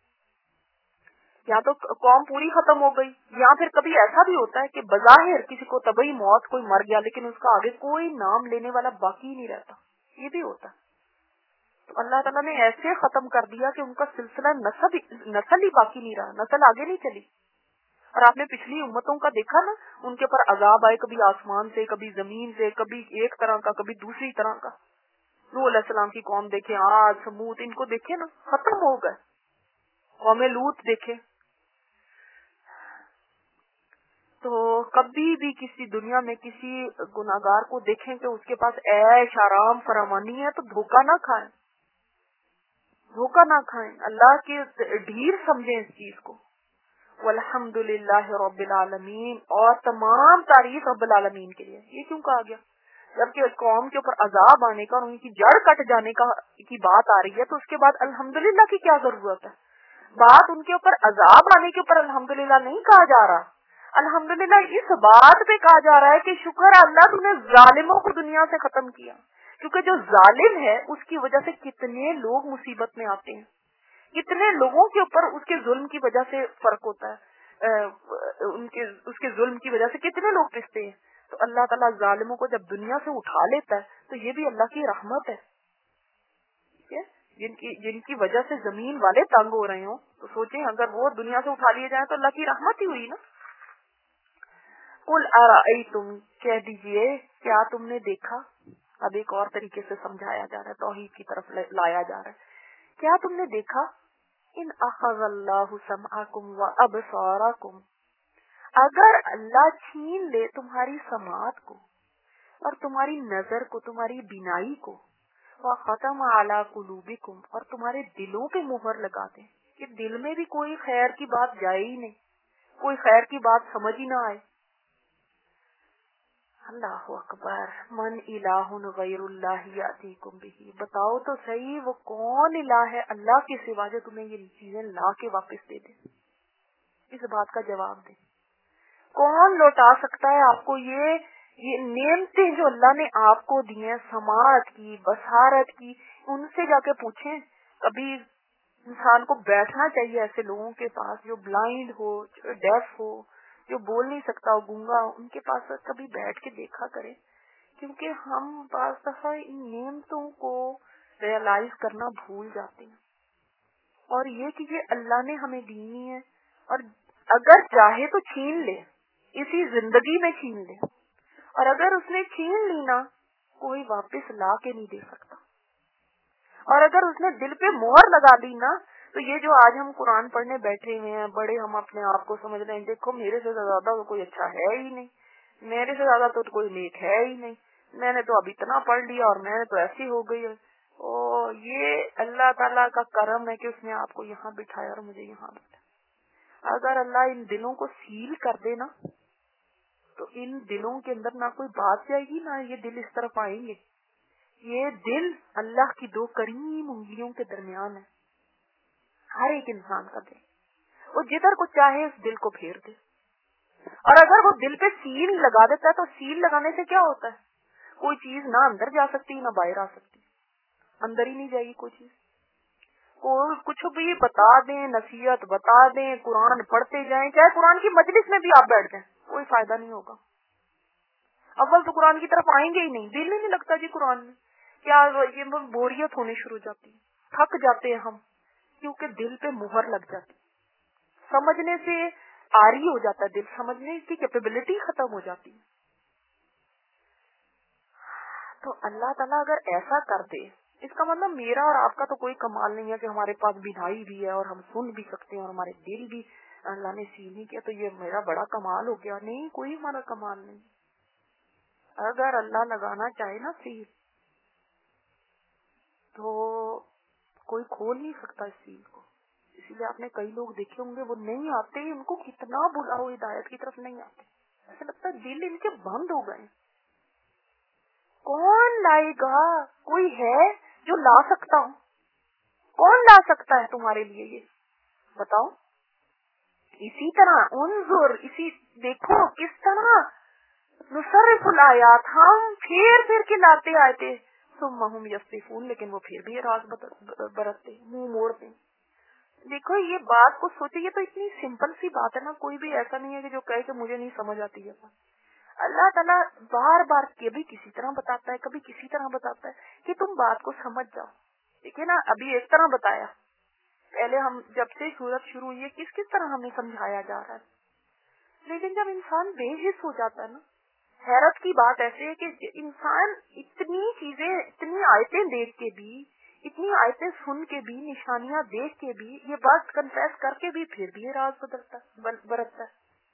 یا تو قوم پوری ختم ہو گئی، یا پھر کبھی ایسا بھی ہوتا ہے کہ بظاہر کسی کو طبعی موت کوئی مر گیا لیکن اس کا آگے کوئی نام لینے والا باقی ہی نہیں رہتا، یہ بھی ہوتا ہے. تو اللہ تعالیٰ نے ایسے ختم کر دیا کہ ان کا سلسلہ نسل ہی باقی نہیں رہا، نسل آگے نہیں چلی. اور آپ نے پچھلی امتوں کا دیکھا نا، ان کے پر عذاب آئے، کبھی آسمان سے، کبھی زمین سے، کبھی ایک طرح کا، کبھی دوسری طرح کا. نوح علیہ السلام کی قوم دیکھیں، عاد ثمود، ان کو دیکھیں نا، ختم ہو گئے. قوم لوط دیکھیں. تو کبھی بھی کسی دنیا میں کسی گناہگار کو دیکھیں کہ اس کے پاس عیش آرام فراوانی ہے، تو دھوکہ نہ کھائیں، دھوکہ نہ کھائیں، اللہ کے ڈھیر سمجھیں اس چیز کو. والحمد للہ رب العالمین، اور تمام تعریف رب العالمین کے لیے. یہ کیوں کہا گیا؟ جبکہ قوم کے اوپر عذاب آنے کا اور ان کی جڑ کٹ جانے کی بات آ رہی ہے، تو اس کے بعد الحمدللہ کی کیا ضرورت ہے؟ بات ان کے اوپر عذاب آنے کے اوپر الحمدللہ نہیں کہا جا رہا، الحمدللہ اس بات پہ کہا جا رہا ہے کہ شکر اللہ تم نے ظالموں کو دنیا سے ختم کیا. کیونکہ جو ظالم ہے اس کی وجہ سے کتنے لوگ مصیبت میں آتے ہیں، کتنے لوگوں کے اوپر اس کے ظلم کی وجہ سے فرق ہوتا ہے، اس کے ظلم کی وجہ سے کتنے لوگ پستے ہیں. تو اللہ تعالیٰ ظالموں کو جب دنیا سے اٹھا لیتا ہے تو یہ بھی اللہ کی رحمت ہے. جن کی وجہ سے زمین والے تنگ ہو رہے ہوں تو سوچیں اگر وہ دنیا سے اٹھا لیے جائیں تو اللہ کی رحمت ہی ہوئی نا. قل ارأیتم، کہہ دیجئے کیا تم نے دیکھا. اب ایک اور طریقے سے سمجھایا جا رہا ہے، توحید کی طرف لایا جا رہا ہے. کیا تم نے دیکھا، ان اخذ اللہ سمعکم وابصارکم، اگر اللہ چھین لے تمہاری سماعت کو اور تمہاری نظر کو، تمہاری بینائی کو، وختم علی قلوبکم، اور تمہارے دلوں پہ مہر لگا دے کہ دل میں بھی کوئی خیر کی بات جائے ہی نہیں، کوئی خیر کی بات سمجھ ہی نہ آئے. اللہ اکبر، من الہ غیر اللہ یاتیکم بہ، بتاؤ تو صحیح وہ کون الہ ہے اللہ کے سوا جو تمہیں یہ چیزیں لا کے واپس دے دے. اس بات کا جواب دے. کون لوٹا سکتا ہے آپ کو یہ نعمتیں جو اللہ نے آپ کو دی ہیں، سماعت کی، بصارت کی؟ ان سے جا کے پوچھیں. کبھی انسان کو بیٹھنا چاہیے ایسے لوگوں کے پاس جو بلائنڈ ہو، جو ڈیف ہو، جو بول نہیں سکتا ہو، گونگا ہو، ان کے پاس کبھی بیٹھ کے دیکھا کرے. کیونکہ ہم بعض دفعہ ان نعمتوں کو ریئلائز کرنا بھول جاتے ہیں، اور یہ کہ یہ اللہ نے ہمیں دینی ہے، اور اگر چاہے تو چھین لے، اسی زندگی میں چھین لے، اور اگر اس نے چھین لی نا کوئی واپس لا کے نہیں دے سکتا. اور اگر اس نے دل پہ مہر لگا دی نا، تو یہ جو آج ہم قرآن پڑھنے بیٹھے ہوئے ہیں، بڑے ہم اپنے آپ کو سمجھ رہے ہیں دیکھو میرے سے زیادہ کوئی اچھا ہے ہی نہیں، میرے سے زیادہ تو کوئی نیک ہے ہی نہیں، میں نے تو اب اتنا پڑھ لیا اور میں نے تو ایسی ہو گئی ہے. یہ اللہ تعالیٰ کا کرم ہے کہ اس نے آپ کو یہاں بٹھایا اور مجھے یہاں بٹھایا. اگر اللہ ان دلوں کو سیل کر دے نا تو ان دلوں کے اندر نہ کوئی بات جائے گی، نہ یہ دل اس طرف آئیں گے. یہ دل اللہ کی دو کریم انگلیوں کے درمیان ہے، ہر ایک انسان کا دل. وہ جدھر کو چاہے اس دل کو پھیر دے. اور اگر وہ دل پہ سیل لگا دیتا ہے تو سیل لگانے سے کیا ہوتا ہے؟ کوئی چیز نہ اندر جا سکتی نہ باہر آ سکتی، اندر ہی نہیں جائے گی کوئی چیز. کوئی کچھ بھی بتا دیں، نصیحت بتا دیں، قرآن پڑھتے جائیں، چاہے قرآن کی مجلس میں بھی آپ بیٹھ جائیں، کوئی فائدہ نہیں ہوگا. اول تو قرآن کی طرف آئیں گے ہی نہیں، دل ہی نہیں لگتا جی قرآن میں. کیا یہ بوریت ہونے شروع ہو جاتی ہے، تھک جاتے ہیں ہم، کیونکہ دل پہ مہر لگ جاتی، سمجھنے سے آری ہو جاتا ہے دل، سمجھنے کی کیپیبلٹی ختم ہو جاتی ہے. تو اللہ تعالیٰ اگر ایسا کر دے، اس کا مطلب میرا اور آپ کا تو کوئی کمال نہیں ہے کہ ہمارے پاس بینائی بھی ہے اور ہم سن بھی سکتے ہیں اور ہمارے دل بھی اللہ نے سی نہیں کیا تو یہ میرا بڑا کمال ہو گیا. نہیں, کوئی ہمارا کمال نہیں. اگر اللہ لگانا چاہے نا سیل تو کوئی کھول نہیں سکتا اس سیل کو. اسی لیے آپ نے کئی لوگ دیکھے ہوں گے وہ نہیں آتے, ان کو کتنا بلاؤ ہدایت کی طرف نہیں آتے, ایسا لگتا ہے دل ان کے بند ہو گئے. کون لائے گا؟ کوئی ہے جو لا سکتا ہو؟ کون لا سکتا ہے تمہارے لیے یہ بتاؤ. اسی طرح انظر, اسی دیکھو کس طرح نصرف الآیات, ہم پھر کے لاتے آئے تھے. ثم ہم یصفون, لیکن وہ پھر بھی راز برتتے, منہ موڑتے. دیکھو یہ بات کو سوچے, یہ تو اتنی سمپل سی بات ہے نا, کوئی بھی ایسا نہیں ہے کہ جو کہے کہ مجھے نہیں سمجھ آتی ہے. اللہ تعالیٰ بار بار کبھی کسی طرح بتاتا ہے, کبھی کسی طرح بتاتا ہے کہ تم بات کو سمجھ جاؤ. دیکھیں نا, ابھی ایک طرح بتایا, پہلے ہم جب سے سورت شروع ہوئی ہے کس طرح ہمیں سمجھایا جا رہا ہے. لیکن جب انسان بے حس ہو جاتا ہے نا, حیرت کی بات ایسے ہے کہ انسان اتنی چیزیں, اتنی آیتیں دیکھ کے بھی, اتنی آیتیں سن کے بھی, نشانیاں دیکھ کے بھی, یہ بات کنفیس کر کے بھی پھر بھی یہ راز برتتا ہے,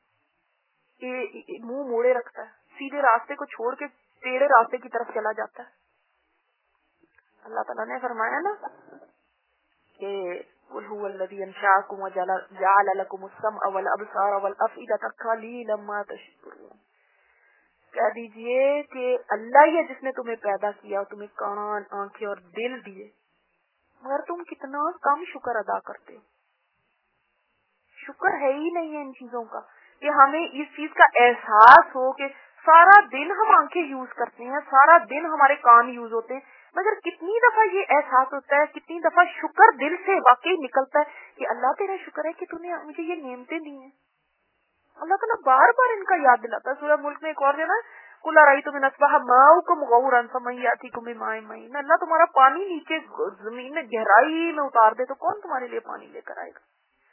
منہ موڑے رکھتا ہے, سیدھے راستے کو چھوڑ کے ٹیڑھے راستے کی طرف چلا جاتا ہے. اللہ تعالیٰ نے فرمایا نا کہ قل هو الذی انشأکم وجعل لکم السمع والابصار والافئدۃ قلیلا ما تشکرون. کہہ دیجئے کہ اللہ ہی ہے جس نے تمہیں پیدا کیا, تمہیں کان, آنکھیں اور دل دیے, مگر تم کتنا کم شکر ادا کرتے ہو. شکر ہے ہی نہیں ہے ان چیزوں کا, کہ ہمیں اس چیز کا احساس ہو کہ سارا دن ہم آنکھیں یوز کرتے ہیں, سارا دن ہمارے کان یوز ہوتے ہیں, مگر کتنی دفعہ یہ احساس ہوتا ہے, کتنی دفعہ شکر دل سے واقعی نکلتا ہے کہ اللہ تیرا شکر ہے کہ تو نے مجھے یہ نعمتیں دی ہیں. اللہ تعالیٰ بار بار ان کا یاد دلاتا ہے. سورہ ملک میں ایک اور جو نا, قل ارأیتم ان اصبح ماؤکم غورا فمن یأتیکم بماء معین, اللہ تمہارا پانی نیچے زمین میں گہرائی میں اتار دے تو کون تمہارے لیے پانی لے کر آئے گا.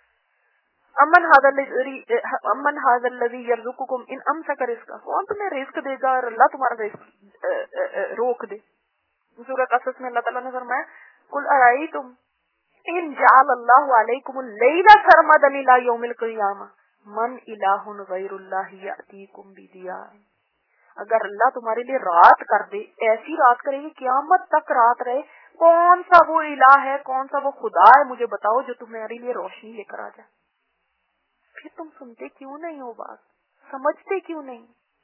امن ھذا الذی یرزقکم ان امسک رزقہ, کون تمہیں رزق دے گا اور اللہ تمہارا رزق روک دے. سورہ قصص میں اللہ تعالیٰ نے فرمایا قل ارأیتم ان جعل اللہ علیکم اللیل سرمدا الی یوم القیامہ من الہ غیر اللہ یأتیکم بضیاء. اگر اللہ تمہارے لیے رات کر دے, ایسی رات کرے گی قیامت تک رات رہے, کون سا وہ الہ ہے, کون سا وہ خدا ہے, مجھے بتاؤ جو تمہارے لیے روشنی لے کر آ جائے. پھر تم سنتے کیوں نہیں ہو بات, سمجھتے کیوں نہیں؟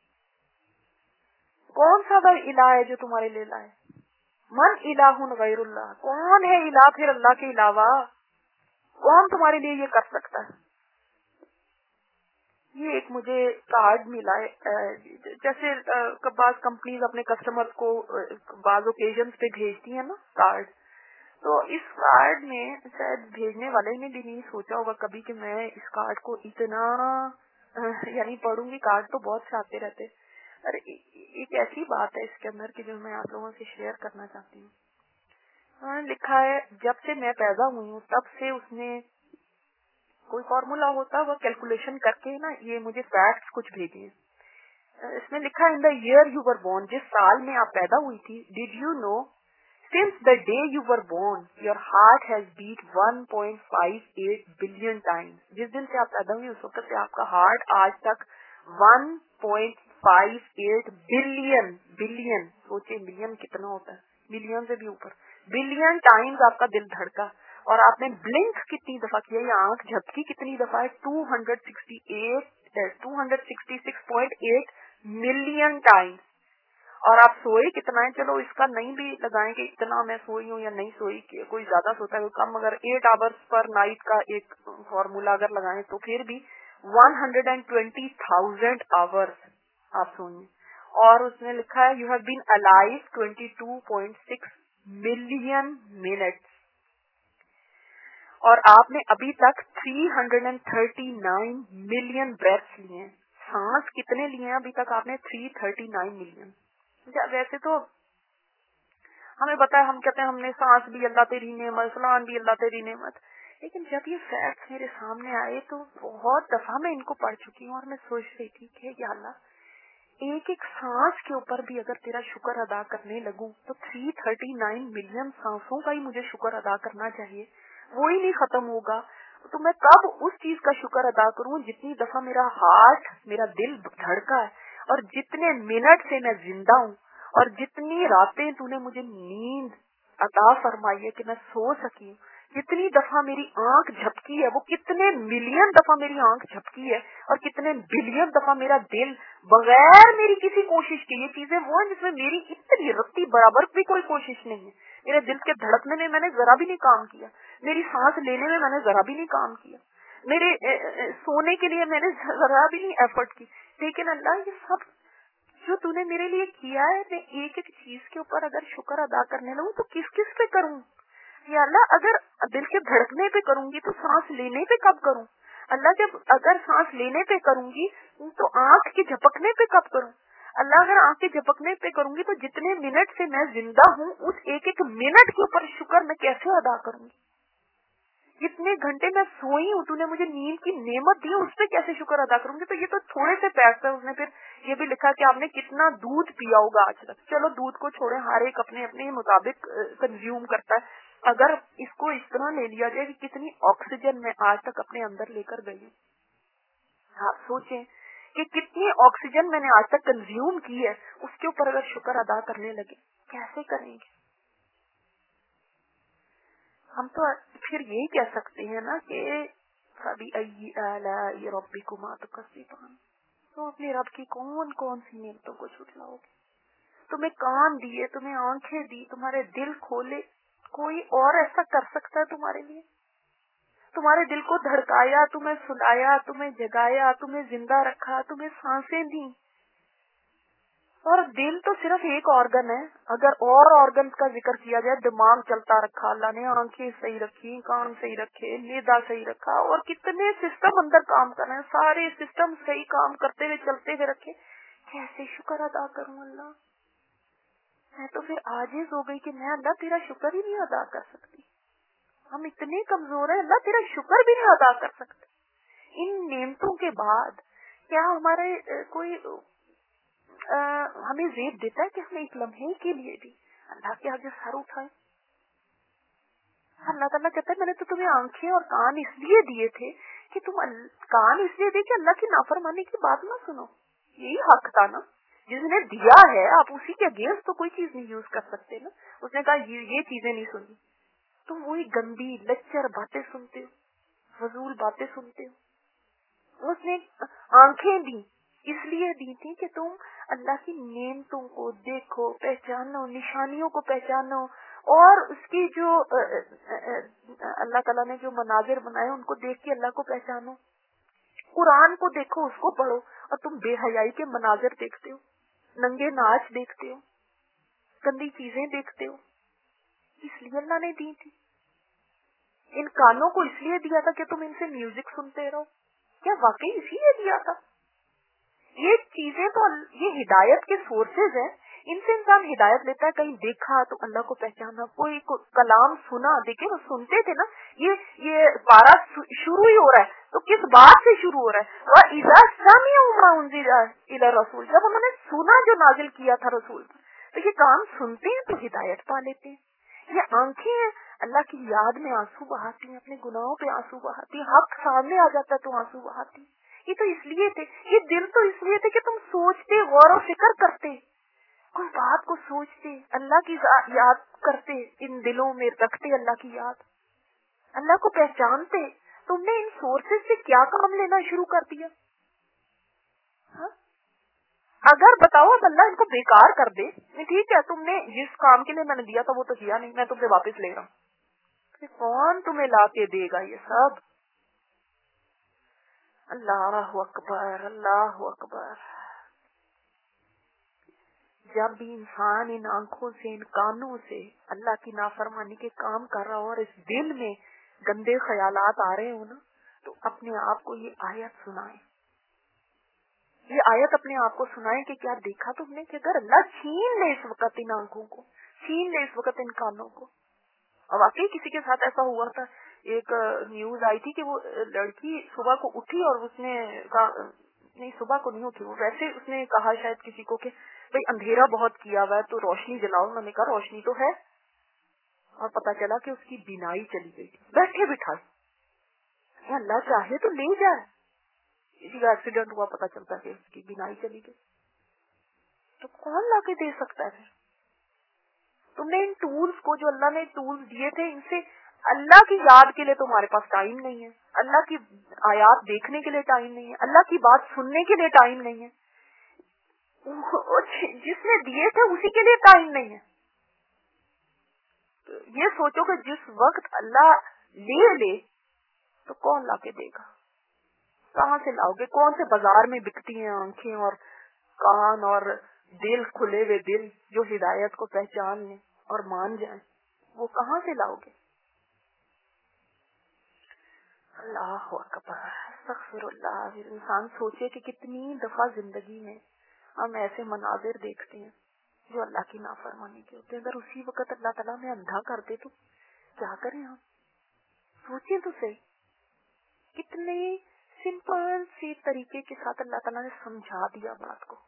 کون سا وہ الہ ہے جو تمہارے لیے لائے؟ من الہ غیر اللہ, کون ہے الہ پھر اللہ کے علاوہ, کون تمہارے لیے یہ کر سکتا ہے. یہ ایک مجھے کارڈ ملا ہے, جیسے بعض کمپنیز اپنے کسٹمر کو بعض اوکیزنز پہ بھیجتی ہیں نا کارڈ, تو اس کارڈ میں شاید بھیجنے والے نے بھی نہیں سوچا ہوگا کبھی کہ میں اس کارڈ کو اتنا یعنی پڑھوں گی. کارڈ تو بہت سے آتے رہتے, اور ایک ایسی بات ہے اس کے اندر کہ جو میں آپ لوگوں سے شیئر کرنا چاہتی ہوں. انہوں نے لکھا ہے جب سے میں پیدا ہوئی ہوں تب سے اس نے کوئی فارمولا ہوتا ہے وہ کیلکولیشن کر کے نا یہ مجھے فیکٹس کچھ بھیجے. اس میں لکھا in the year you were born, جس سال میں آپ پیدا ہوئی تھی, did you know since the day you were born your heart has beat 1.58 billion times. جس دن سے آپ پیدا ہوئی اس وقت سے آپ کا ہارٹ آج تک 1.58 بلین, سوچے ملین کتنا ہوتا ہے, ملین سے بھی اوپر, بلین ٹائمز آپ کا دل دھڑکا, اور آپ نے بلنک کتنی دفعہ کیا, یا آنکھ جھپکی کتنی دفعہ ہے, 266.8 ملین ٹائمز. اور آپ سوئے کتنا ہے, چلو اس کا نہیں بھی لگائیں کہ اتنا میں سوئی ہوں یا نہیں سوئی, کوئی زیادہ سوتا ہے کوئی کم, اگر 8 hours پر نائٹ کا ایک فارمولا اگر لگائیں تو پھر بھی 120,000 hours آپ سوئیں. اور اس نے لکھا ہے you have been alive 22.6 million minutes, اور آپ نے ابھی تک 339 ملین بریتھس لیے ہیں. سانس کتنے لیے ہیں ابھی تک آپ نے؟ 339 ملین. ویسے تو ہمیں پتا ہے, ہم کہتے ہیں ہم نے سانس بھی اللہ تیری نعمت, فلان بھی اللہ تیری نعمت, لیکن جب یہ فیکٹس میرے سامنے آئے تو بہت دفعہ میں ان کو پڑھ چکی ہوں, اور میں سوچ رہی تھی کہ یا اللہ ایک ایک سانس کے اوپر بھی اگر تیرا شکر ادا کرنے لگوں تو 339 ملین سانسوں کا ہی مجھے شکر ادا کرنا چاہیے, وہی نہیں ختم ہوگا. تو मैं कब उस चीज का शुक्र अदा करूं जितनी दफा मेरा हार्ट, मेरा दिल धड़का है, और जितने मिनट से मैं जिंदा हूँ, और जितनी रातें तूने मुझे नींद अता फरमाई है कि मैं सो सकी हूँ, जितनी दफा मेरी आंख झपकी है, वो कितने मिलियन दफा मेरी आंख झपकी है, और कितने बिलियन दफा मेरा दिल बगैर मेरी किसी कोशिश के, ये चीजें वो है जिसमें मेरी इतनी रत्ती बराबर भी कोई कोशिश नहीं है। मेरे दिल के धड़कने में मैंने जरा भी नहीं काम किया, मेरी सांस लेने में मैंने जरा भी नहीं काम किया, मेरे सोने के लिए मैंने जरा भी नहीं एफर्ट की। लेकिन अल्लाह ये सब जो तूने मेरे लिए किया है, मैं एक एक चीज के ऊपर अगर शुक्र अदा करने लगूं तो किस किस पे करूं? या अल्लाह, अगर दिल के धड़कने पे करूंगी तो सांस लेने पे कब करूं? अल्लाह, जब अगर सांस लेने पे करूंगी तो आंख के झपकने पे कब करूं? अल्लाह, अगर आंख के झपकने पे करूंगी तो जितने मिनट से मैं जिंदा हूँ उस एक एक मिनट के ऊपर शुक्र मैं कैसे अदा करूंगी? जितने घंटे मैं सोई हूँ, तूने मुझे नींद की नेमत दी, उस पर कैसे शुक्र अदा करूंगी? तो ये तो थोड़े से पैसे। उसने फिर ये भी लिखा कि आपने कितना दूध पिया होगा आज तक। चलो दूध को छोड़े, हर एक अपने अपने मुताबिक कंज्यूम करता है। अगर इसको इस तरह ले लिया जाए कि कितनी ऑक्सीजन मैं आज तक अपने अंदर लेकर गई हूँ, आप सोचें कि कितनी ऑक्सीजन मैंने आज तक कंज्यूम की है, उसके ऊपर अगर शुक्र अदा करने लगे कैसे करेंगे? हम तो फिर यही कह सकते हैं ना कि रब्बिकुमा तुकज़्ज़िबान, तो अपने रब की कौन कौन सी नेमतों को छुटलाओगे? तुम्हें कान दिए, तुम्हें आंखें दी, तुम्हारे दिल खोले, कोई और ऐसा कर सकता है तुम्हारे लिए? तुम्हारे दिल को धड़काया, तुम्हें सुलाया, तुम्हें जगाया, तुम्हें जिंदा रखा, तुम्हें सांसें दी। और दिल तो सिर्फ एक ऑर्गन है। अगर और ऑर्गन का जिक्र किया जाए, दिमाग चलता रखा अल्लाह ने, आंखें सही रखी, कान सही रखे, मैदा सही रखा, और कितने सिस्टम अंदर काम कर रहे हैं, सारे सिस्टम सही काम करते हुए चलते हुए रखे। कैसे शुक्र अदा करूं अल्लाह? मैं तो फिर आजिज हो गई कि मैं अल्लाह तेरा शुक्र ही नहीं अदा कर सकती। हम इतने कमजोर हैं, अल्लाह तेरा शुक्र भी नहीं अदा कर सकते। इन नेमतों के बाद क्या हमारे कोई हमें जेब देता है कि हम एक लम्हे के लिए भी अल्लाह के आगे सर उठाए? अल्लाह ताला कहता है मैंने तो तुम्हें आंखें और कान इसलिए दिए थे कि तुम कान इसलिए दे कि अल्लाह की नाफरमानी की बात ना सुनो। यही हक था ना, जिसने दिया है आप उसी के अगेंस्ट तो कोई चीज नहीं यूज कर सकते ना। उसने कहा ये चीजें नहीं सुनी, तुम वही गंदी लच्चर बातें सुनते हो, फजूल बातें सुनते हो। उसने आंखें दी, इसलिए दी थी कि तुम अल्लाह की नेमतों को देखो, पहचानो, निशानियों को पहचानो, और उसकी जो अल्लाह ताला ने जो मनाजिर बनाए उनको देख के अल्लाह को पहचानो। कुरान को देखो, उसको पढ़ो, और तुम बेहयाई के मनाजिर देखते हो, नंगे नाच देखते हो, गंदी चीजें देखते हो। इसलिए अल्लाह ने दी थी। इन कानों को इसलिए दिया था कि तुम इनसे म्यूजिक सुनते रहो। क्या वाकई इसीलिए दिया था? ये चीजें तो ये हिदायत के सोर्सेज हैं, इनसे इंसान हिदायत लेता है। कहीं देखा तो अल्लाह को पहचाना, कोई कलाम सुना, देखे वो सुनते थे ना, ये पारा शुरू ही हो रहा है तो किस बात से शुरू हो रहा है? वह इज़ा समिअ मा उनज़िला इला रसूल, जब उन्होंने सुना जो नाजिल किया था रसूल। तो ये काम सुनते हैं तो हिदायत पा लेते हैं। ये आंखें अल्लाह की याद में आंसू बहाती हैं, अपने गुनाहों पे आंसू बहाती हैं, हक सामने आ जाता है तो आंसू बहाती हैं। ये तो इसलिए थे, ये दिल तो इसलिए थे कि तुम सोचते, गौर और फिक्र करते, कोई बात को सोचते, अल्लाह की याद करते, इन दिलों में रखते अल्लाह की याद, अल्लाह को पहचानते। तुमने इन सोर्सेज से क्या काम लेना शुरू कर दिया? हा? अगर बताओ अब अल्लाह इनको बेकार कर दे, ठीक है तुमने जिस काम के लिए मैंने दिया था वो तो किया नहीं, मैं तुमसे वापस ले रहा हूँ, कौन तुम्हें ला के देगा ये सब? अल्लाह अकबर, अल्लाह अकबर। जब भी इंसान इन आंखों से, इन कानों से अल्लाह की नाफरमानी के काम कर रहा हो और इस दिल में गंदे ख्यालात आ रहे हो ना, तो अपने आप को ये आयत सुनाए, ये आयत अपने आप को सुनाए कि क्या देखा तुमने कि अगर अल्लाह छीन ले इस वक्त इन आंखों को, छीन ले इस वक्त इन कानों को। और वाकई किसी के साथ ऐसा हुआ था, एक न्यूज आई थी कि वो लड़की सुबह को उठी और उसने कहा, नहीं सुबह को नहीं उठी, वो वैसे उसने कहा शायद किसी को कि भाई अंधेरा बहुत किया हुआ है तो रोशनी जलाओ। उन्होंने कहा रोशनी तो है, और पता चला कि उसकी बीनाई चली गई, बैठे बिठाए अल्लाह चाहे तो ले जाए। किसी का एक्सीडेंट हुआ, पता चलता है उसकी बीनाई चली गई, तो कौन लाके दे सकता है? तुमने इन टूल्स को, जो अल्लाह ने टूल्स दिए थे, इनसे अल्लाह की याद के लिए तुम्हारे पास टाइम नहीं है, अल्लाह की आयात देखने के लिए टाइम नहीं है, अल्लाह की बात सुनने के लिए टाइम नहीं है, जिसने दिए थे उसी के लिए टाइम नहीं है। तो ये सोचो कि जिस वक्त अल्लाह ले तो कौन लाके देगा? कहाँ से लाओगे? कौन से बाजार में बिकती हैं आंखें और कान और दिल, खुले हुए दिल जो हिदायत को पहचान लें और मान जाएं, वो कहाँ से लाओगे? अल्लाह अकबर, अस्तगफिरुल्लाह। इंसान सोचे कि कितनी दफा जिंदगी में हम ऐसे मनाजिर देखते हैं जो अल्लाह की नाफरमानी के होते हैं। अगर उसी वक्त अल्लाह ताला में अंधा कर दे तो क्या करें हम? सोचे तो सही, कितने सिंपल सी तरीके के साथ अल्लाह ताला ने समझा दिया बात को।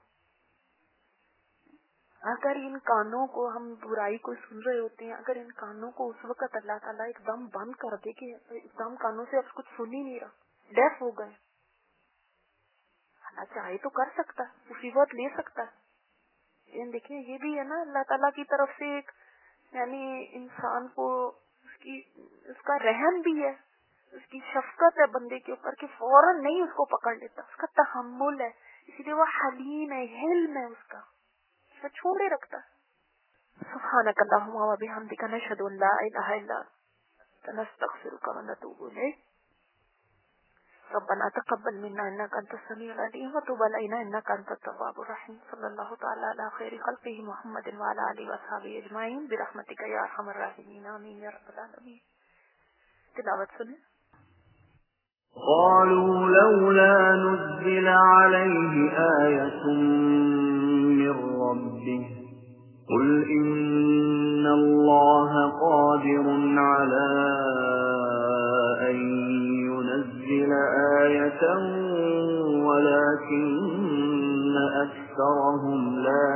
अगर इन कानों को, हम बुराई को सुन रहे होते हैं, अगर इन कानों को उस वक्त अल्लाह ताला एकदम बंद कर दे कि एकदम कानों से अब कुछ सुन ही नहीं रहा, डेफ हो गए, अल्लाह चाहे तो कर सकता है, मुसीबत ले सकता है। देखिए ये भी है ना अल्लाह ताला की तरफ से एक, यानी इंसान को उसका रहम भी है, उसकी शफकत है बंदे के ऊपर कि फौरन नहीं उसको पकड़ लेता, उसका तहम्मुल है, इसलिए वो हलीम है, हिल्म है, उसका छोड़े रखता है। सुब्हानक अल्लाहुम्मा व बिहम्दिका नशहदु अन ला इलाहा इल्ला अंता नस्तगफिरुका व नतूबु इलैक। रब्बना तक़ब्बल मिन्ना इन्नका अंतस समीउल अलीम व तुब अलैना इन्नका अंतत तव्वाबुर रहीम। सल्लल्लाहु तआला अला खैरि खल्क़िही मुहम्मदिन व अला आलिहि व अस्हाबिहि अजमाइन बिरहमतिका या अरहमर राहिमीन आमीन या रब्बल आलमीन। तिलावत सुने। قالوا لولا نزل عليه آية من ربه قل إن الله قادر على أن ينزل آية ولكن أكثرهم لا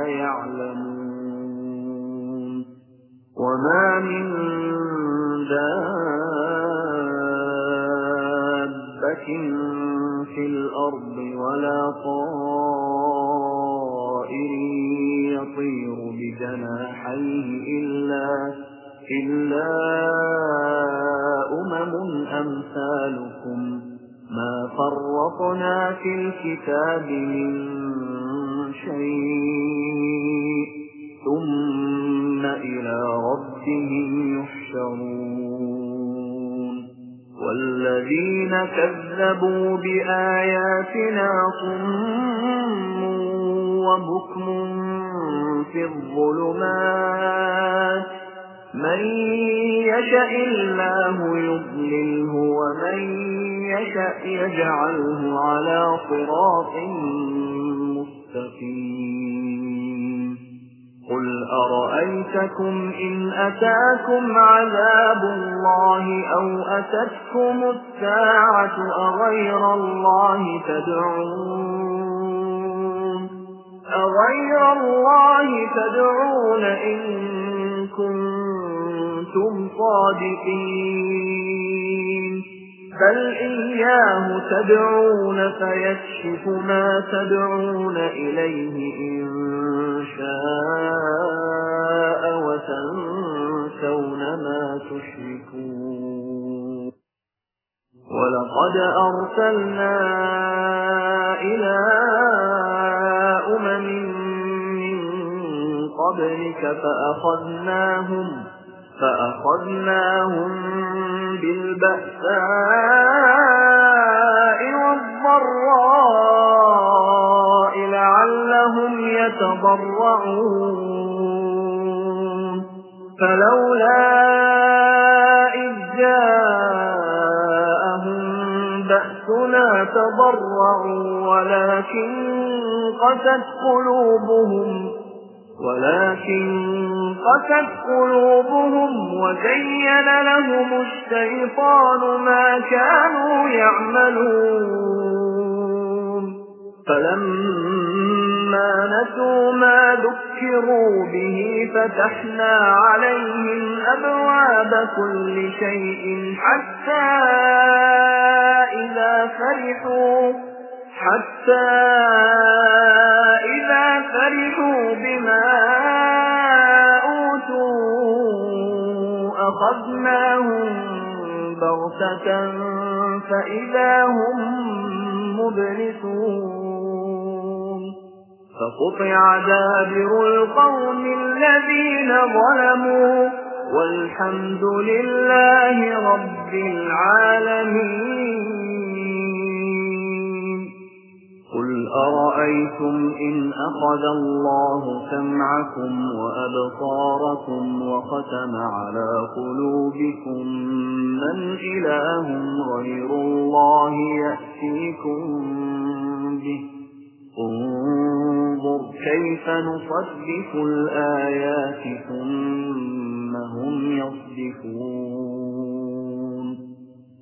يعلمون وما من دابة في الأرض ولا طائر يطير بجناحيه إلا أمم أمثالكم ما فرطنا في الكتاب من شيء ثم إلى ربهم يحشرون والذين كذبوا بآياتنا صم وبكم في الظلمات من يشاء الله يضلله ومن يشاء يجعله على صراط مستقيم قل أرأيتكم إن أتاكم عذاب الله أو أتتكم الساعة أغير الله تدعون إن كنتم صادقين بل إياه تدعون فيكشف ما تدعون إليه إن شاء وتنسون ما تشركون ولقد أرسلنا إلى أمم من قبلك فأخذناهم بالبأساء والضراء لعلهم يتضرعون فلولا إذ جاءهم بأسنا تضرعوا ولكن قست قلوبهم وزين لهم الشيطان ما كانوا يعملون فلما نسوا ما ذكروا به فتحنا عليهم أبواب كل شيء حتى فرحوا بما أوتوا أخذناهم بغتة فإذا هم مبلسون فقطع دابر القوم الذين ظلموا والحمد لله رب العالمين قل أرأيتم إن أخذ الله سمعكم وأبصاركم وختم على قلوبكم من إله غير الله يأتيكم به انظر كيف نصدق الآيات ثم هم يصدفون